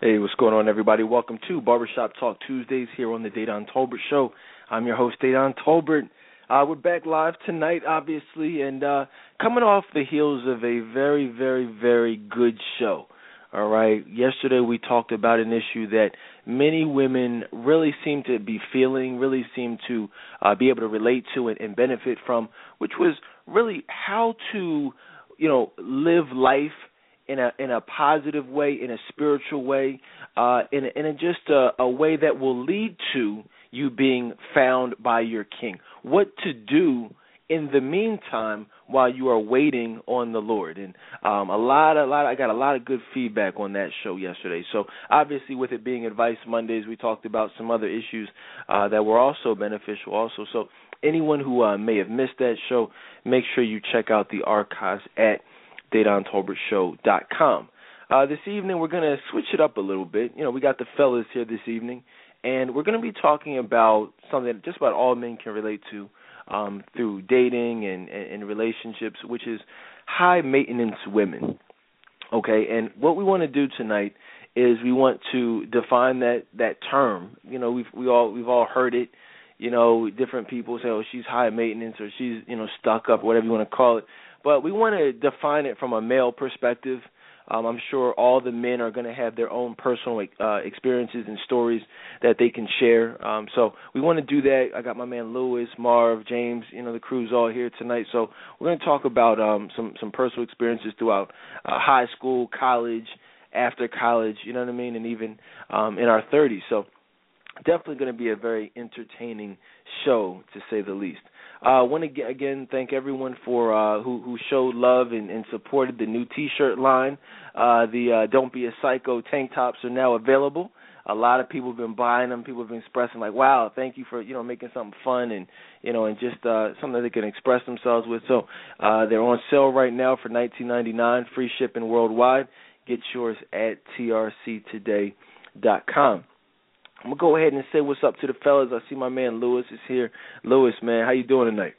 Hey, what's going on, everybody? Welcome to Barbershop Talk Tuesdays here on the Dedan Tolbert Show. I'm your host, Dedan Tolbert. We're back live tonight, obviously, and coming off the heels of a very, very, very good show. All right. Yesterday we talked about an issue that many women really seem to be feeling, really seem to be able to relate to and benefit from, which was really how to, live life in a positive way, in a spiritual way, in just a way that will lead to you being found by your King. What to do in the meantime while you are waiting on the Lord. And I got a lot of good feedback on that show yesterday. So obviously, with it being Advice Mondays, we talked about some other issues that were also beneficial also. So anyone who may have missed that show, make sure you check out the archives at DedanTolbertShow.com. This evening, we're going to switch it up a little bit. We got the fellas here this evening, and we're going to be talking about something that just about all men can relate to through dating and relationships, which is high-maintenance women. Okay, and what we want to do tonight is we want to define that term. We've all heard it. Different people say, "Oh, she's high maintenance," or "She's stuck up," whatever you want to call it. But we want to define it from a male perspective. I'm sure all the men are going to have their own personal experiences and stories that they can share. So we want to do that. I got my man Lewis, Marv, James, the crew's all here tonight. So we're going to talk about some personal experiences throughout high school, college, after college, you know what I mean, and even in our 30s. So definitely going to be a very entertaining show, to say the least. I want to again thank everyone for who showed love and supported the new T-shirt line. The Don't Be a Psycho tank tops are now available. A lot of people have been buying them. People have been expressing like, "Wow, thank you for making something fun and and just something that they can express themselves with." So they're on sale right now for $19.99, free shipping worldwide. Get yours at trctoday.com. I'm going to go ahead and say what's up to the fellas. I see my man Lewis is here. Lewis, man, how you doing tonight?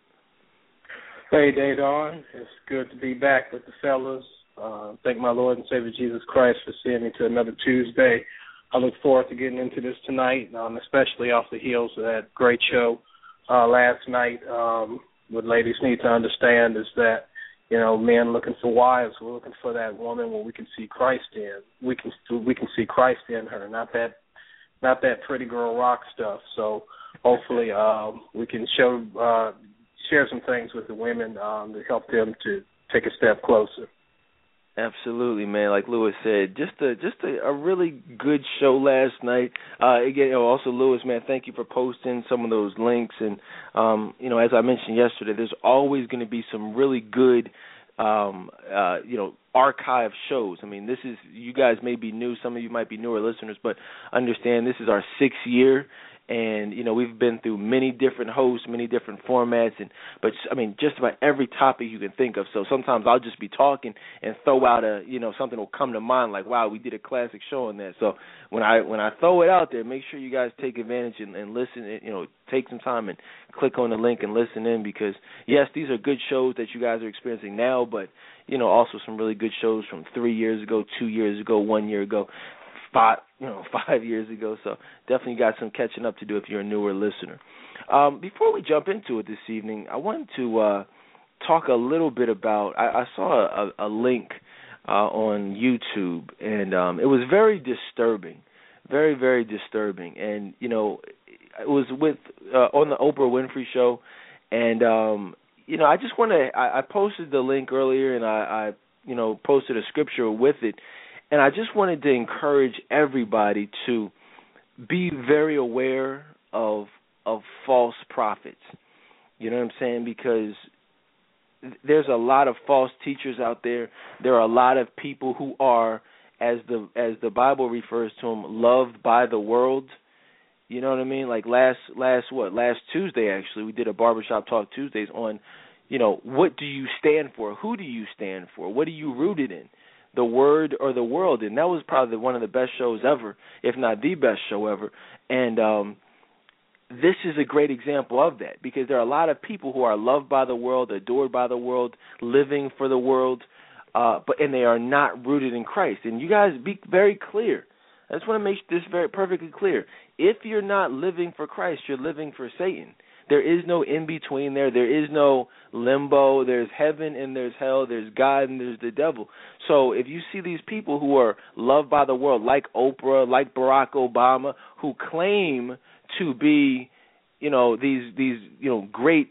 Hey, Dedan. It's good to be back with the fellas. Thank my Lord and Savior Jesus Christ for sending me to another Tuesday. I look forward to getting into this tonight, especially off the heels of that great show last night. What ladies need to understand is that, men looking for wives, we're looking for that woman where we can see Christ in. We can see Christ in her, not that pretty girl rock stuff. So hopefully we can share some things with the women to help them to take a step closer. Absolutely, man. Like Lewis said, just a really good show last night. Again, also Lewis, man, thank you for posting some of those links. And as I mentioned yesterday, there's always going to be some really good archive shows. I mean, you guys may be new, some of you might be newer listeners, but understand this is our 6th year, and we've been through many different hosts, many different formats, but just about every topic you can think of. So sometimes I'll just be talking and throw out something will come to mind, like, wow, we did a classic show on that. So when I throw it out there, make sure you guys take advantage and listen. Take some time and click on the link and listen in, because yes, these are good shows that you guys are experiencing now, but also some really good shows from 3 years ago, 2 years ago, 1 year ago, 5 years ago. So definitely got some catching up to do if you're a newer listener. Before we jump into it this evening, I wanted to talk a little bit about, I saw a link on YouTube, and it was very disturbing, very, very disturbing. And, it was with on the Oprah Winfrey Show, and, I just want to, I posted the link earlier, and I posted a scripture with it. And I just wanted to encourage everybody to be very aware of false prophets. You know what I'm saying? Because there's a lot of false teachers out there. There are a lot of people who are, as the Bible refers to them, loved by the world. You know what I mean? Like last Tuesday, actually, we did a Barbershop Talk Tuesdays on, what do you stand for? Who do you stand for? What are you rooted in? The Word or the world? And that was probably one of the best shows ever, if not the best show ever. And this is a great example of that, because there are a lot of people who are loved by the world, adored by the world, living for the world, and they are not rooted in Christ. And you guys be very clear. I just want to make this very perfectly clear. If you're not living for Christ, you're living for Satan. There is no in-between there. There is no limbo. There's heaven and there's hell. There's God and there's the devil. So if you see these people who are loved by the world, like Oprah, like Barack Obama, who claim to be, these great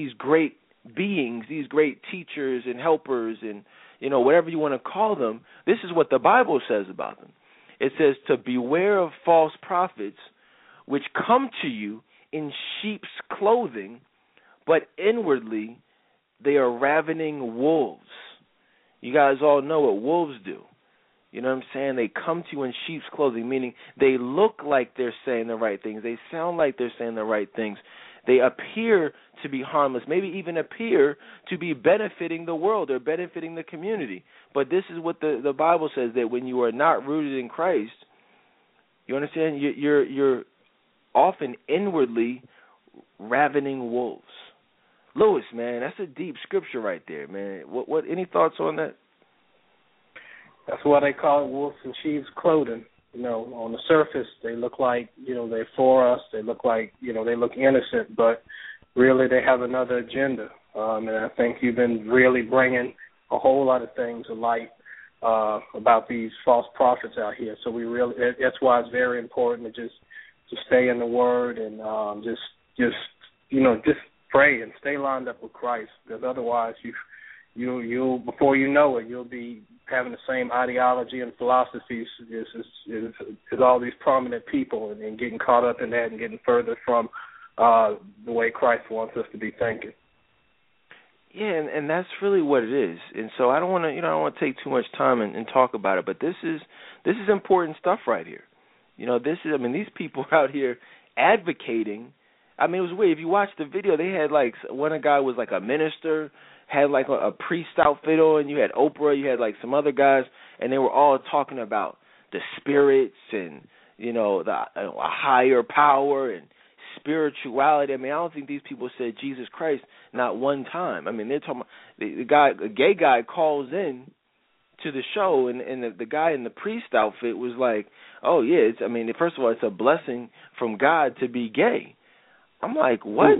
beings, these great teachers and helpers and, whatever you want to call them, this is what the Bible says about them. It says to beware of false prophets which come to you in sheep's clothing, but inwardly they are ravening wolves. You guys all know what wolves do. You know what I'm saying? They come to you in sheep's clothing, meaning they look like they're saying the right things. They sound like they're saying the right things. They appear to be harmless, maybe even appear to be benefiting the world or benefiting the community. But this is what the Bible says, that when you are not rooted in Christ, you understand, you're often inwardly ravening wolves. Lewis, man, that's a deep scripture right there, man. What? Any thoughts on that? That's why they call it wolves in sheep's clothing. On the surface, they look like, they're for us. They look like, they look innocent, but really they have another agenda. And I think you've been really bringing a whole lot of things to light about these false prophets out here. So that's why it's very important to stay in the Word and just pray and stay lined up with Christ, because otherwise you'll before you know it, you'll be having the same ideology and philosophies as all these prominent people, and getting caught up in that and getting further from the way Christ wants us to be thinking. Yeah, and that's really what it is. And so I don't want to take too much time and talk about it, but this is important stuff right here. These people out here advocating. It was weird. If you watch the video, they had a guy was like a minister, had like a priest outfit on. You had Oprah, you had like some other guys, and they were all talking about the spirits and a higher power and spirituality. I don't think these people said Jesus Christ not one time. They're talking about a gay guy calls in to the show, and the guy in the priest outfit was like, "Oh yeah, first of all, it's a blessing from God to be gay." I'm like, what?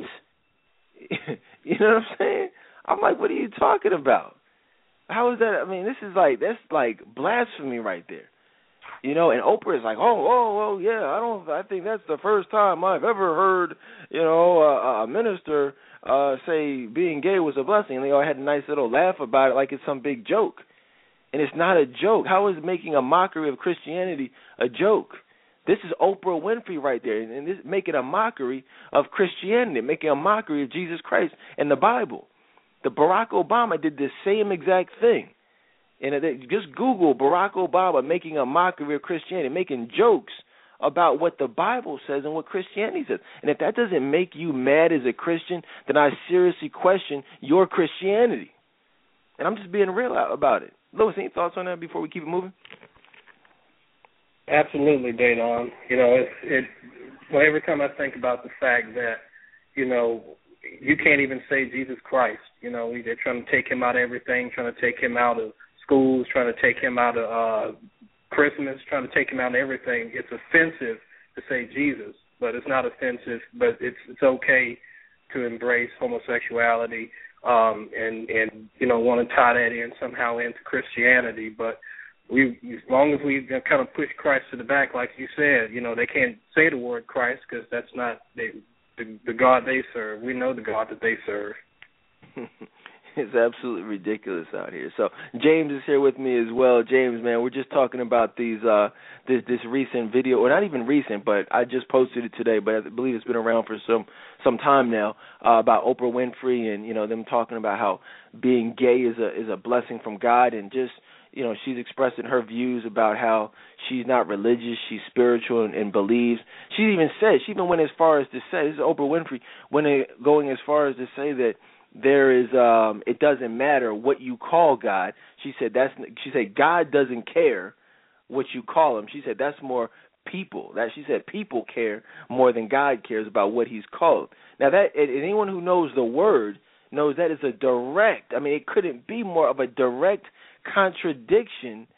You know what I'm saying? I'm like, what are you talking about? How is that? That's like blasphemy right there. And Oprah is like, oh, yeah, I think that's the first time I've ever heard, a minister say being gay was a blessing. And they all had a nice little laugh about it like it's some big joke. And it's not a joke. How is making a mockery of Christianity a joke? This is Oprah Winfrey right there, and this making a mockery of Christianity, making a mockery of Jesus Christ and the Bible. The Barack Obama did the same exact thing. And just Google Barack Obama making a mockery of Christianity, making jokes about what the Bible says and what Christianity says. And if that doesn't make you mad as a Christian, then I seriously question your Christianity. And I'm just being real about it. Louis, any thoughts on that before we keep it moving? Absolutely, Daydon. Every time I think about the fact that, you can't even say Jesus Christ. They're trying to take him out of everything, trying to take him out of schools, trying to take him out of Christmas, trying to take him out of everything. It's offensive to say Jesus, but it's not offensive. But it's okay to embrace homosexuality and want to tie that in somehow into Christianity. But as long as we kind of push Christ to the back, like you said, they can't say the word Christ because that's not the God they serve. We know the God that they serve. It's absolutely ridiculous out here. So James is here with me as well. James, man, we're just talking about this recent video, or not even recent, but I just posted it today, but I believe it's been around for some time now, about Oprah Winfrey and them talking about how being gay is a blessing from God, and just she's expressing her views about how she's not religious, she's spiritual and believes. She even went as far as to say, this is Oprah Winfrey, going as far as to say that there is it doesn't matter what you call God. She said God doesn't care what you call him. She said that's more people. She said people care more than God cares about what he's called. Now that anyone who knows the word knows that is a direct, it couldn't be more of a direct contradiction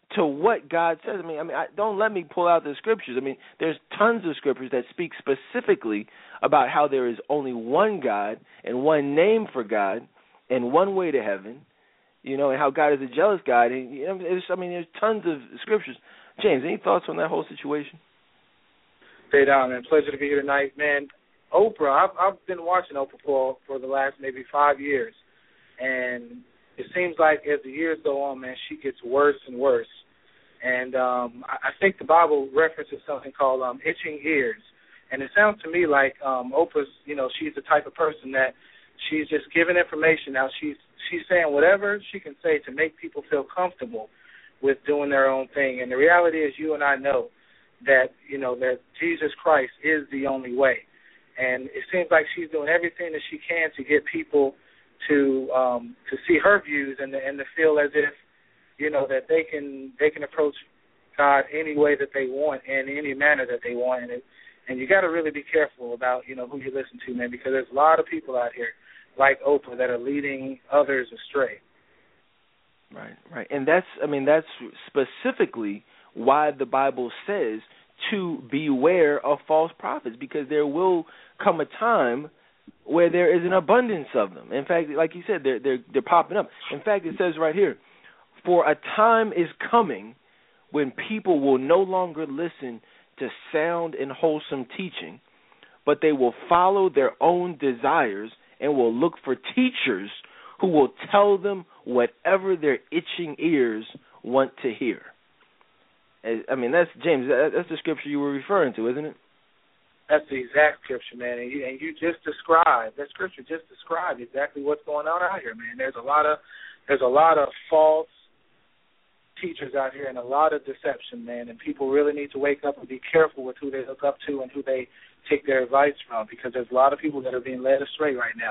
to what God says. Don't let me pull out the scriptures. There's tons of scriptures that speak specifically about how there is only one God and one name for God and one way to heaven, and how God is a jealous God. And, there's tons of scriptures. James, any thoughts on that whole situation? Stay down, man. Pleasure to be here tonight, man. Oprah, I've been watching Oprah for the last maybe 5 years, and it seems like as the years go on, man, she gets worse and worse. And I think the Bible references something called itching ears. And it sounds to me like Oprah's, she's the type of person that she's just giving information. Now she's saying whatever she can say to make people feel comfortable with doing their own thing. And the reality is, you and I know that, that Jesus Christ is the only way. And it seems like she's doing everything that she can to get people to see her views and to feel as if, that they can approach God any way that they want and in any manner that they want. And you got to really be careful about, who you listen to, man, because there's a lot of people out here like Oprah that are leading others astray. Right. And that's specifically why the Bible says to beware of false prophets, because there will come a time where there is an abundance of them. In fact, like you said, they're popping up. In fact, it says right here, for a time is coming when people will no longer listen to sound and wholesome teaching, but they will follow their own desires and will look for teachers who will tell them whatever their itching ears want to hear. That's, James, that's the scripture you were referring to, isn't it? That's the exact scripture, man. And you just described, that scripture just described exactly what's going on out here, man. There's a lot of false teachers out here and a lot of deception, man. And people really need to wake up and be careful with who they look up to and who they take their advice from, because there's a lot of people that are being led astray right now.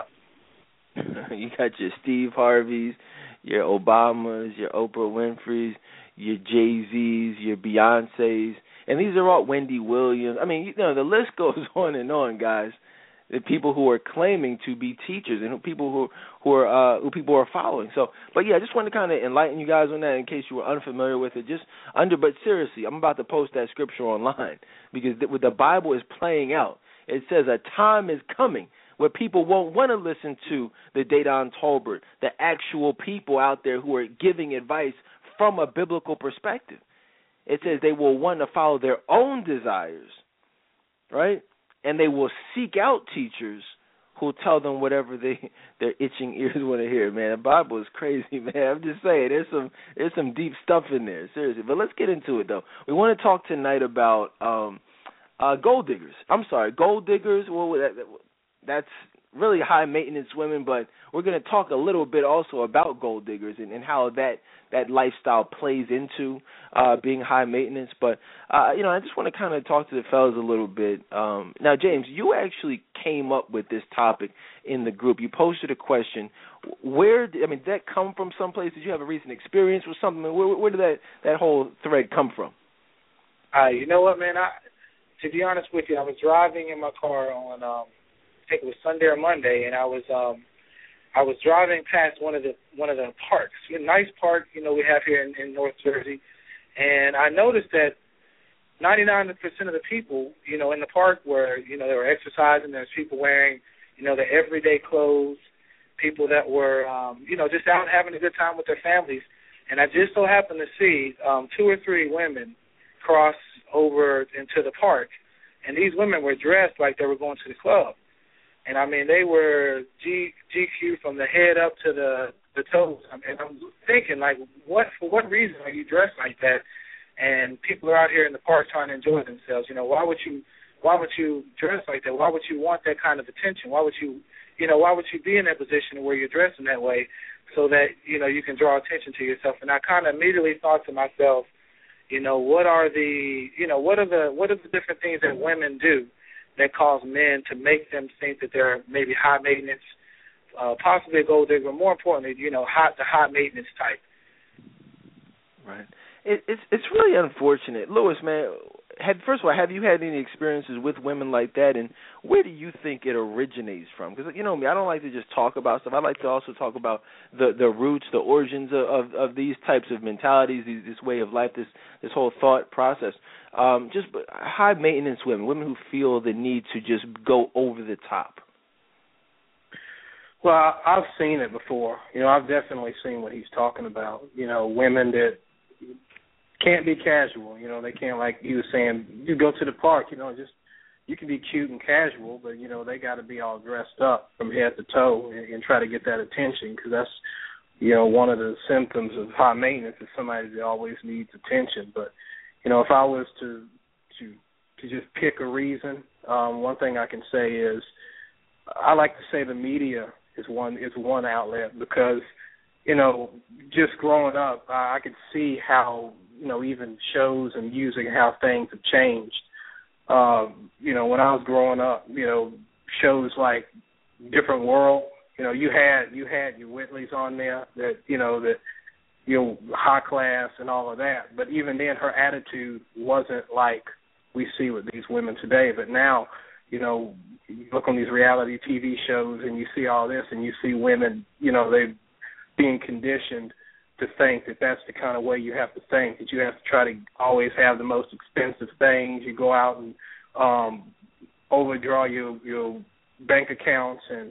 You got your Steve Harveys, your Obamas, your Oprah Winfreys, your Jay-Z's, your Beyoncés, and these are all Wendy Williams. The list goes on and on, guys. The people who are claiming to be teachers and people who people are following. So, but yeah, I just wanted to kind of enlighten you guys on that in case you were unfamiliar with it. But seriously, I'm about to post that scripture online because what the Bible is playing out. It says a time is coming where people won't want to listen to the Dedan Tolbert, the actual people out there who are giving advice from a biblical perspective. It says they will want to follow their own desires, right? And they will seek out teachers who tell them whatever their itching ears want to hear. Man, the Bible is crazy, man. I'm just saying, there's some deep stuff in there, seriously. But let's get into it, though. We want to talk tonight about gold diggers. Gold diggers. Well, that's really high maintenance women, but we're going to talk a little bit also about gold diggers and how that lifestyle plays into being high maintenance. But I just want to kind of talk to the fellas a little bit. Now, James, you actually came up with this topic in the group. You posted a question. Where did that come from? Someplace? Did you have a recent experience with something? Where did that whole thread come from? You know what, man? To be honest with you, I was driving in my car on I think it was Sunday or Monday, and I was driving past one of the parks, a nice park, we have here in North Jersey, and I noticed that 99% of the people, in the park were, they were exercising. There's people wearing, their everyday clothes, people that were, just out having a good time with their families, and I just so happened to see 2 or 3 women cross over into the park, and these women were dressed like they were going to the club. And, they were GQ from the head up to the toes. And I'm thinking, for what reason are you dressed like that? And people are out here in the park trying to enjoy themselves. Why would you dress like that? Why would you want that kind of attention? Why would you be in that position where you're dressing that way so that, you can draw attention to yourself? And I kind of immediately thought to myself, what are the different things that women do that cause men to make them think that they're maybe high maintenance, possibly a gold digger, but more importantly, the high maintenance type. Right. It's really unfortunate, Lewis, man. first of all, have you had any experiences with women like that, and where do you think it originates from? Because you know me, I don't like to just talk about stuff. I like to also talk about the roots, the origins of these types of mentalities, this way of life, this whole thought process. Just high maintenance women who feel the need to just go over the top. Well, I've seen it before. You know, I've definitely seen what he's talking about. You know, women that can't be casual. You know, they can't, like he was saying, you go to the park, you know, just you can be cute and casual, but, you know, they got to be all dressed up from head to toe and try to get that attention, because that's, you know, one of the symptoms of high maintenance is somebody that always needs attention. But, you know, if I was to just pick a reason, one thing I can say is I like to say the media is one outlet, because, you know, just growing up, I could see how, you know, even shows and music, how things have changed. You know, when I was growing up, you know, shows like Different World, you know, you had your Whitleys on there that, you know, high class and all of that. But even then, her attitude wasn't like we see with these women today. But now, you know, you look on these reality TV shows and you see all this, and you see women, you know, they being conditioned to think that that's the kind of way you have to think, that you have to try to always have the most expensive things. You go out and overdraw your bank accounts and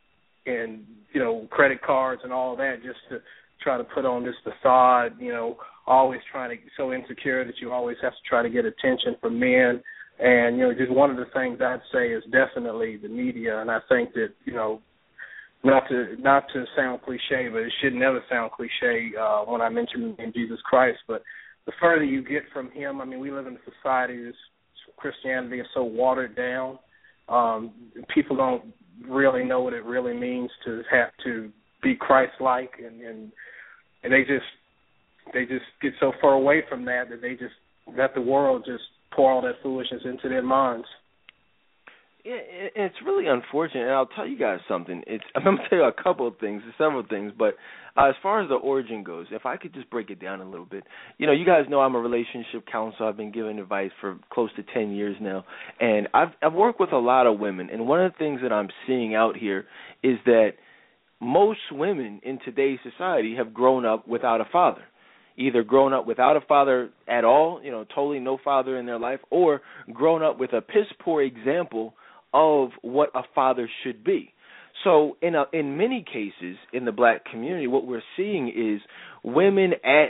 you know, credit cards and all of that, just to try to put on this facade, you know, always trying to, so insecure that you always have to try to get attention from men. And, you know, just one of the things I'd say is definitely the media. And I think that, you know, not to sound cliche, but it should never sound cliche when I mention the name Jesus Christ. But the further you get from him, I mean, we live in a society where Christianity is so watered down. People don't really know what it really means to have to be Christ-like, and they just get so far away from that they just let the world just pour all that foolishness into their minds. Yeah, it's really unfortunate, and I'll tell you guys something. I'm going to tell you a couple of things, several things, but as far as the origin goes, if I could just break it down a little bit. You know, you guys know I'm a relationship counselor. I've been giving advice for close to 10 years now, and I've worked with a lot of women, and one of the things that I'm seeing out here is that most women in today's society have grown up without a father. Either grown up without a father at all, you know, totally no father in their life, or grown up with a piss-poor example of what a father should be. So in many cases in the black community, what we're seeing is women at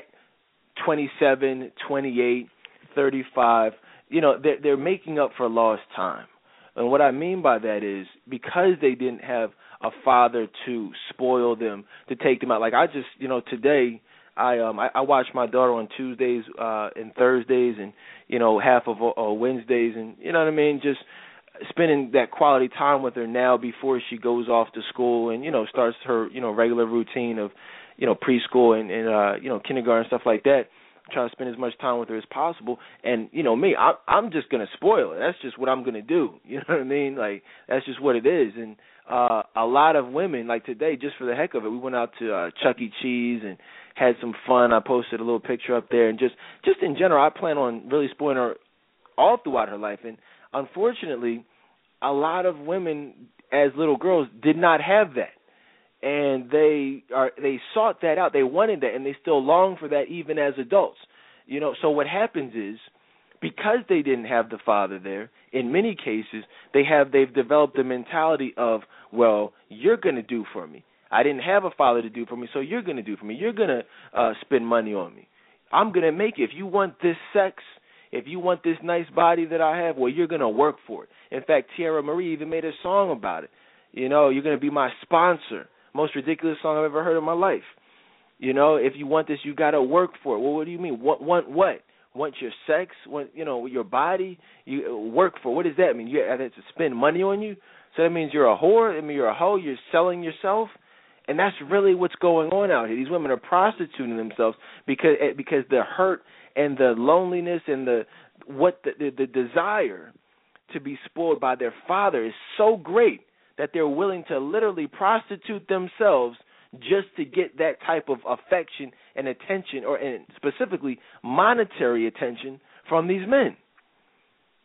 27, 28, 35, you know, they're making up for lost time. And what I mean by that is because they didn't have a father to spoil them, to take them out. Like I just, you know, today I watch my daughter on Tuesdays and Thursdays and, you know, half of Wednesdays, and, you know what I mean, just spending that quality time with her now before she goes off to school and, you know, starts her, you know, regular routine of, you know, preschool and you know, kindergarten and stuff like that. Try to spend as much time with her as possible. And, you know, me, I'm just going to spoil it. That's just what I'm going to do. You know what I mean? Like, that's just what it is. And a lot of women, like today, just for the heck of it, we went out to Chuck E. Cheese and had some fun. I posted a little picture up there. And just in general, I plan on really spoiling her all throughout her life. And unfortunately, a lot of women as little girls did not have that. And they sought that out. They wanted that, and they still long for that even as adults. You know, so what happens is because they didn't have the father there, in many cases they've developed the mentality of, well, you're going to do for me. I didn't have a father to do for me, so you're going to do for me. You're going to spend money on me. I'm going to make it. If you want this sex, if you want this nice body that I have, well, you're going to work for it. In fact, Tierra Marie even made a song about it. You know, you're going to be my sponsor. Most ridiculous song I've ever heard in my life. You know, if you want this, you got to work for it. Well, what do you mean? Want what? Want your sex? Want, you know, your body? You work for it. What does that mean? You have to spend money on you? So that means you're a whore? I mean, you're a hoe? You're selling yourself? And that's really what's going on out here. These women are prostituting themselves because the hurt and the loneliness and the desire to be spoiled by their father is so great that they're willing to literally prostitute themselves just to get that type of affection and attention, and specifically monetary attention from these men.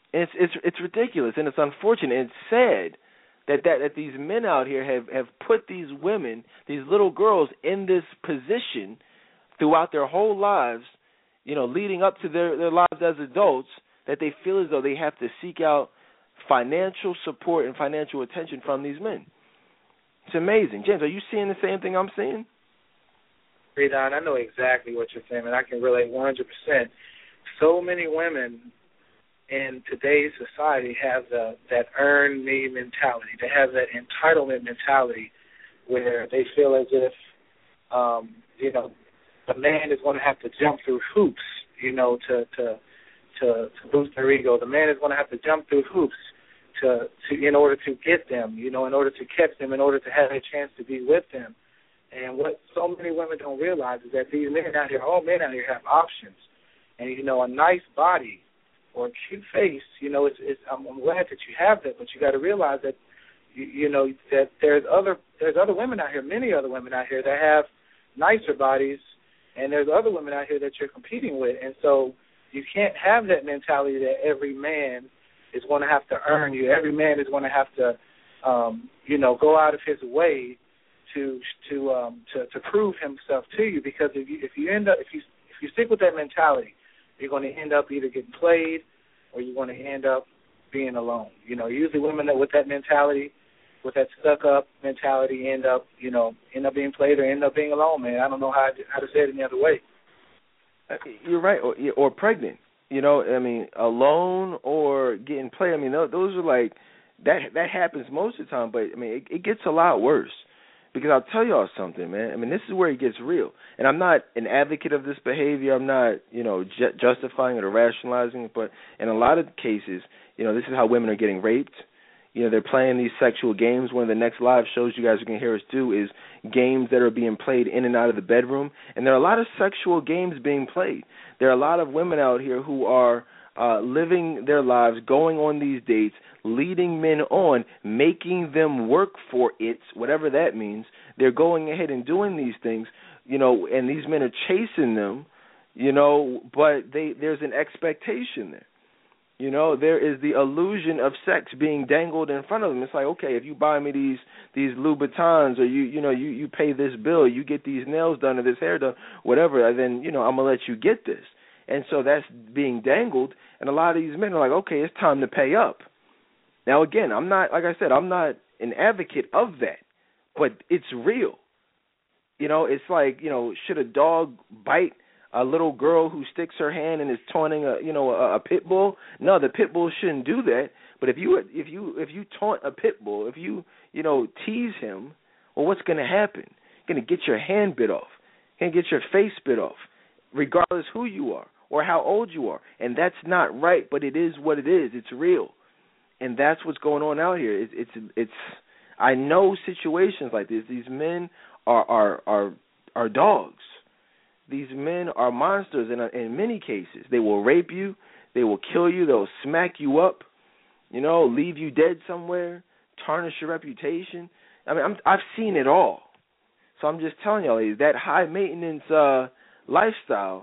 And it's ridiculous, and it's unfortunate, and it's sad that these men out here have put these women, these little girls, in this position throughout their whole lives, leading up to their lives as adults, that they feel as though they have to seek out financial support and financial attention from these men. It's amazing. James, are you seeing the same thing I'm seeing? Don, I know exactly what you're saying, and I can relate 100%. So many women in today's society have that earn me mentality. They have that entitlement mentality where they feel as if, the man is going to have to jump through hoops, to boost their ego. The man is going to have to jump through hoops to in order to get them, in order to catch them, in order to have a chance to be with them. And what so many women don't realize is that these men out here, all men out here have options. And, a nice body or a cute face, I'm glad that you have that, but you got to realize that, that there's other women out here, many other women out here that have nicer bodies, and there's other women out here that you're competing with. And so you can't have that mentality that every man is going to have to earn you. Every man is going to have to, go out of his way to prove himself to you. Because if you stick with that mentality, you're going to end up either getting played or you're going to end up being alone. Usually women that with that mentality, with that stuck-up mentality, end up being played or end up being alone, man. I don't know how to say it any other way. You're right, or pregnant. Alone or getting played. Those are like, that happens most of the time, but, it gets a lot worse. Because I'll tell y'all something, man. This is where it gets real. And I'm not an advocate of this behavior. I'm not, justifying it or rationalizing it. But in a lot of cases, this is how women are getting raped. They're playing these sexual games. One of the next live shows you guys are going to hear us do is games that are being played in and out of the bedroom. And there are a lot of sexual games being played. There are a lot of women out here who are living their lives, going on these dates, leading men on, making them work for it, whatever that means. They're going ahead and doing these things, and these men are chasing them, but there's an expectation there. There is the illusion of sex being dangled in front of them. It's like, okay, if you buy me these Louboutins, or you pay this bill, you get these nails done or this hair done, whatever, then I'm gonna let you get this. And so that's being dangled, and a lot of these men are like, okay, it's time to pay up. Now, again, I'm not an advocate of that, but it's real. It's like, should a dog bite a little girl who sticks her hand and is taunting a pit bull? No, the pit bull shouldn't do that. But if you taunt a pit bull, if you tease him, well, what's going to happen? You're going to get your hand bit off. You're going to get your face bit off, regardless who you are or how old you are. And that's not right, but it is what it is. It's real. And that's what's going on out here. It's I know situations like this. These men are dogs. These men are monsters in many cases. They will rape you. They will kill you. They'll smack you up, leave you dead somewhere, tarnish your reputation. I've seen it all. So I'm just telling y'all, ladies, that high maintenance lifestyle,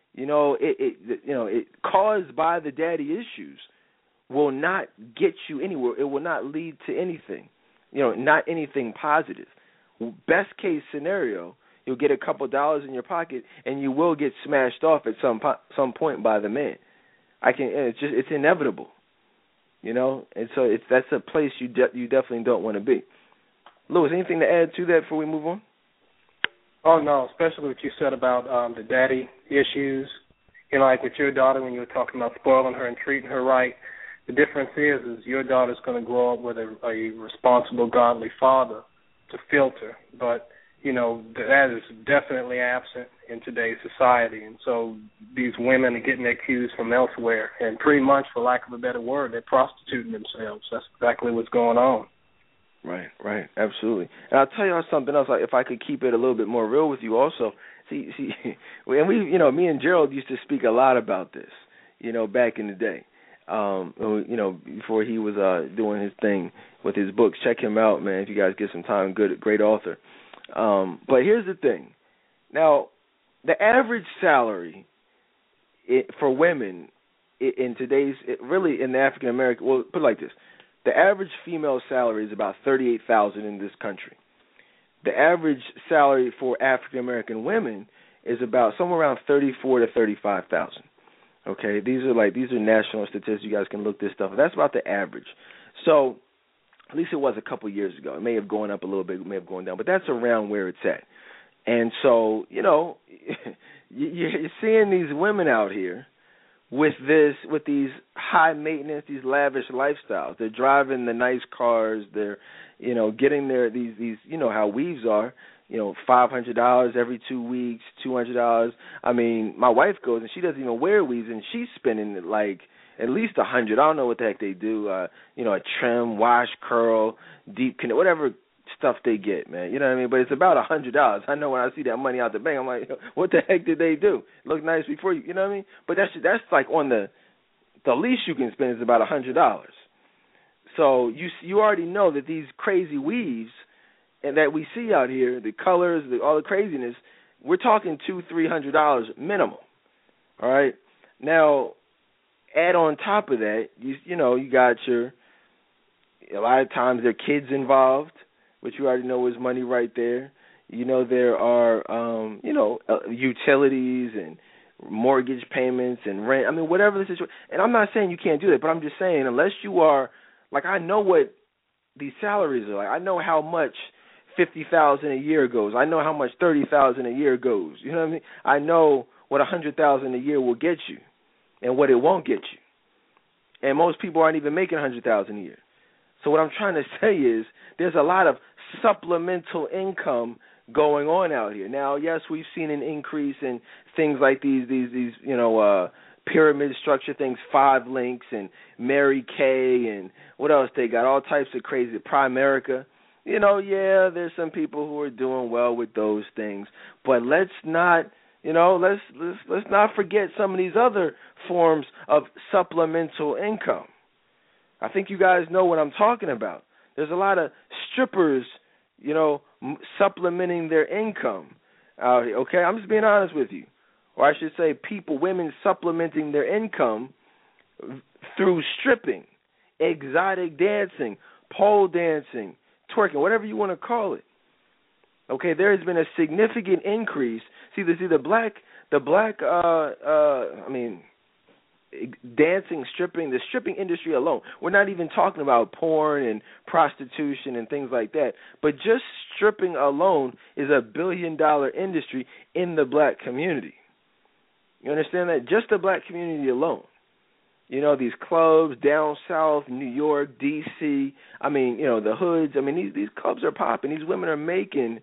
it caused by the daddy issues, will not get you anywhere. It will not lead to anything, not anything positive. Best case scenario, you'll get a couple dollars in your pocket, and you will get smashed off at some point by the man. It's inevitable, and so that's a place you definitely don't want to be. Louis, anything to add to that before we move on? Oh no, especially what you said about the daddy issues. Like with your daughter, when you were talking about spoiling her and treating her right. The difference is your daughter's going to grow up with a responsible, godly father to filter, but that is definitely absent in today's society. And so these women are getting their cues from elsewhere, and pretty much, for lack of a better word, they're prostituting themselves. That's exactly what's going on. Right, absolutely. And I'll tell you something else. If I could keep it a little bit more real with you, also, see, and me and Gerald used to speak a lot about this, back in the day. Before he was doing his thing with his books. Check him out, man, if you guys get some time. Great author. But here's the thing. Now, the average salary for women in today's, really in the African American, well, put it like this. The average female salary is about $38,000 in this country. The average salary for African American women is about somewhere around $34,000 to $35,000. Okay, these are national statistics. You guys can look this stuff up. That's about the average. So at least it was a couple years ago. It may have gone up a little bit, it may have gone down, but that's around where it's at. And so, you're seeing these women out here with these high maintenance, these lavish lifestyles. They're driving the nice cars. They're, getting these, how weaves are, $500 every 2 weeks, $200. I mean, my wife goes and she doesn't even wear weaves, and she's spending like at least $100. I don't know what the heck they do. A trim, wash, curl, deep connect, whatever stuff they get, man. You know what I mean? But it's about $100. I know when I see that money out the bank, I'm like, what the heck did they do? Look nice before you know what I mean? But that's like on the least you can spend is about $100. So you already know that these crazy weaves and that we see out here, the colors, all the craziness, we're talking $200-$300 minimum. All right. Now, add on top of that, you got a lot of times there are kids involved, which you already know is money right there. There are utilities and mortgage payments and rent. I mean, whatever the situation. And I'm not saying you can't do that, but I'm just saying unless you are, like, I know what these salaries are like. I know how much $50,000 a year goes. I know how much $30,000 a year goes. You know what I mean? I know what $100,000 a year will get you and what it won't get you. And most people aren't even making $100,000 a year. So what I'm trying to say is there's a lot of supplemental income going on out here. Now, yes, we've seen an increase in things like these pyramid structure things, 5 Links and Mary Kay and what else they got, all types of crazy, Primerica. There's some people who are doing well with those things, but let's not, let's not forget some of these other forms of supplemental income. I think you guys know what I'm talking about. There's a lot of strippers, supplementing their income out here. Okay, I'm just being honest with you. Or I should say women supplementing their income through stripping, exotic dancing, pole dancing, twerking, whatever you want to call it. Okay, there has been a significant increase. The dancing, stripping, the stripping industry alone. We're not even talking about porn and prostitution and things like that. But just stripping alone is a $1 billion industry in the black community. You understand that? Just the black community alone. These clubs down south, New York, D.C., the hoods. These clubs are popping. These women are making,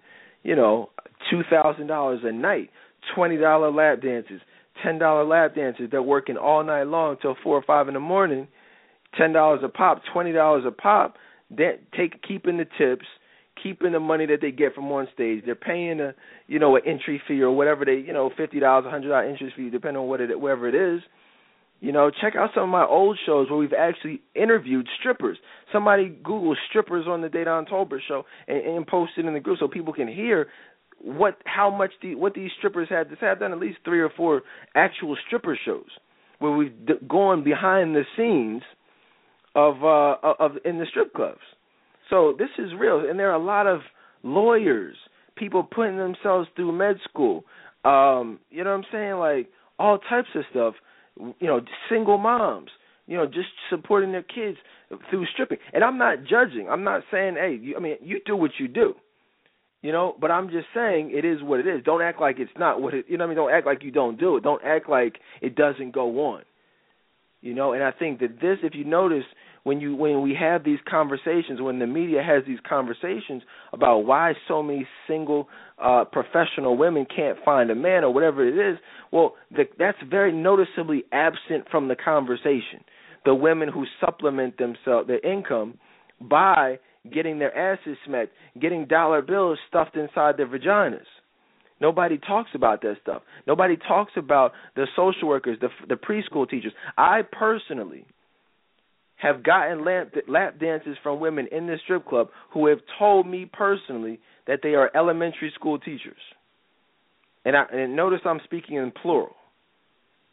$2,000 a night, $20 lap dances, $10 lap dances. They're working all night long till 4 or 5 in the morning, $10 a pop, $20 a pop, keeping the tips, keeping the money that they get from on stage. They're paying an entry fee or whatever they, $50, $100 entry fee, depending on wherever it is. Check out some of my old shows where we've actually interviewed strippers. Somebody Google strippers on the Dedan Tolbert show and post it in the group so people can hear what these strippers had to say. I've done at least 3 or 4 actual stripper shows where we've gone behind the scenes of in the strip clubs. So this is real, and there are a lot of lawyers, people putting themselves through med school. You know what I'm saying? Like all types of stuff. Single moms, just supporting their kids through stripping. And I'm not judging. I'm not saying, hey, you do what you do, but I'm just saying it is what it is. Don't act like it's not what it, don't act like you don't do it. Don't act like it doesn't go on, and I think that this, if you notice, when we have these conversations, when the media has these conversations about why so many single professional women can't find a man or whatever it is, well, that's very noticeably absent from the conversation. The women who supplement their income by getting their asses smacked, getting dollar bills stuffed inside their vaginas. Nobody talks about that stuff. Nobody talks about the social workers, the preschool teachers. I personally have gotten lap dances from women in the strip club who have told me personally that they are elementary school teachers. And notice I'm speaking in plural.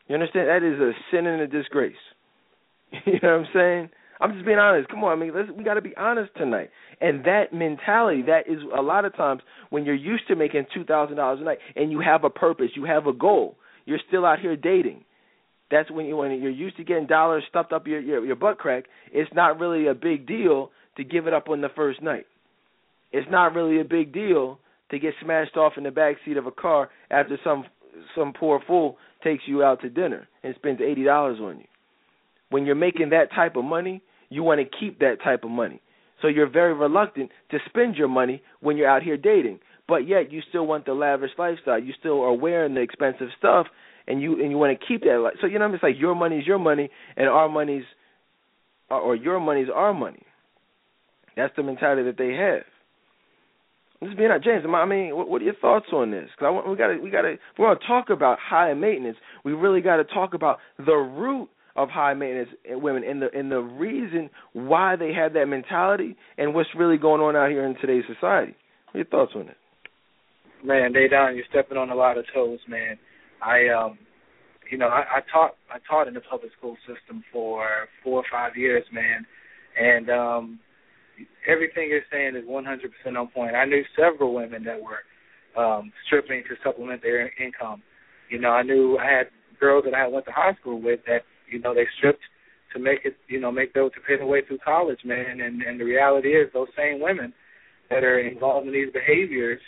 You understand? That is a sin and a disgrace. You know what I'm saying? I'm just being honest. Come on, I mean, we got to be honest tonight. And that mentality, that is a lot of times when you're used to making $2,000 a night and you have a purpose, you have a goal, you're still out here dating. That's when you're used to getting dollars stuffed up your butt crack. It's not really a big deal to give it up on the first night. It's not really a big deal to get smashed off in the back seat of a car after some poor fool takes you out to dinner and spends $80 on you. When you're making that type of money, you want to keep that type of money. So you're very reluctant to spend your money when you're out here dating. But yet you still want the lavish lifestyle. You still are wearing the expensive stuff, and you want to keep that. So, you know, it's like your money's your money, and our money's, or your money's our money. That's the mentality that they have. I'm just being honest, James. I mean, what are your thoughts on this? Because we got to. We're going to talk about high maintenance. We really got to talk about the root of high maintenance women and the reason why they have that mentality and what's really going on out here in today's society. What are your thoughts on it? Man, Dedan, you're stepping on a lot of toes, man. I taught in the public school system for 4 or 5 years, man, and everything you're saying is 100% on point. I knew several women that were stripping to supplement their income. You know, I had girls that I went to high school with that, you know, they stripped to make it, you know, make those to pay their way through college, man. And the reality is those same women that are involved in these behaviors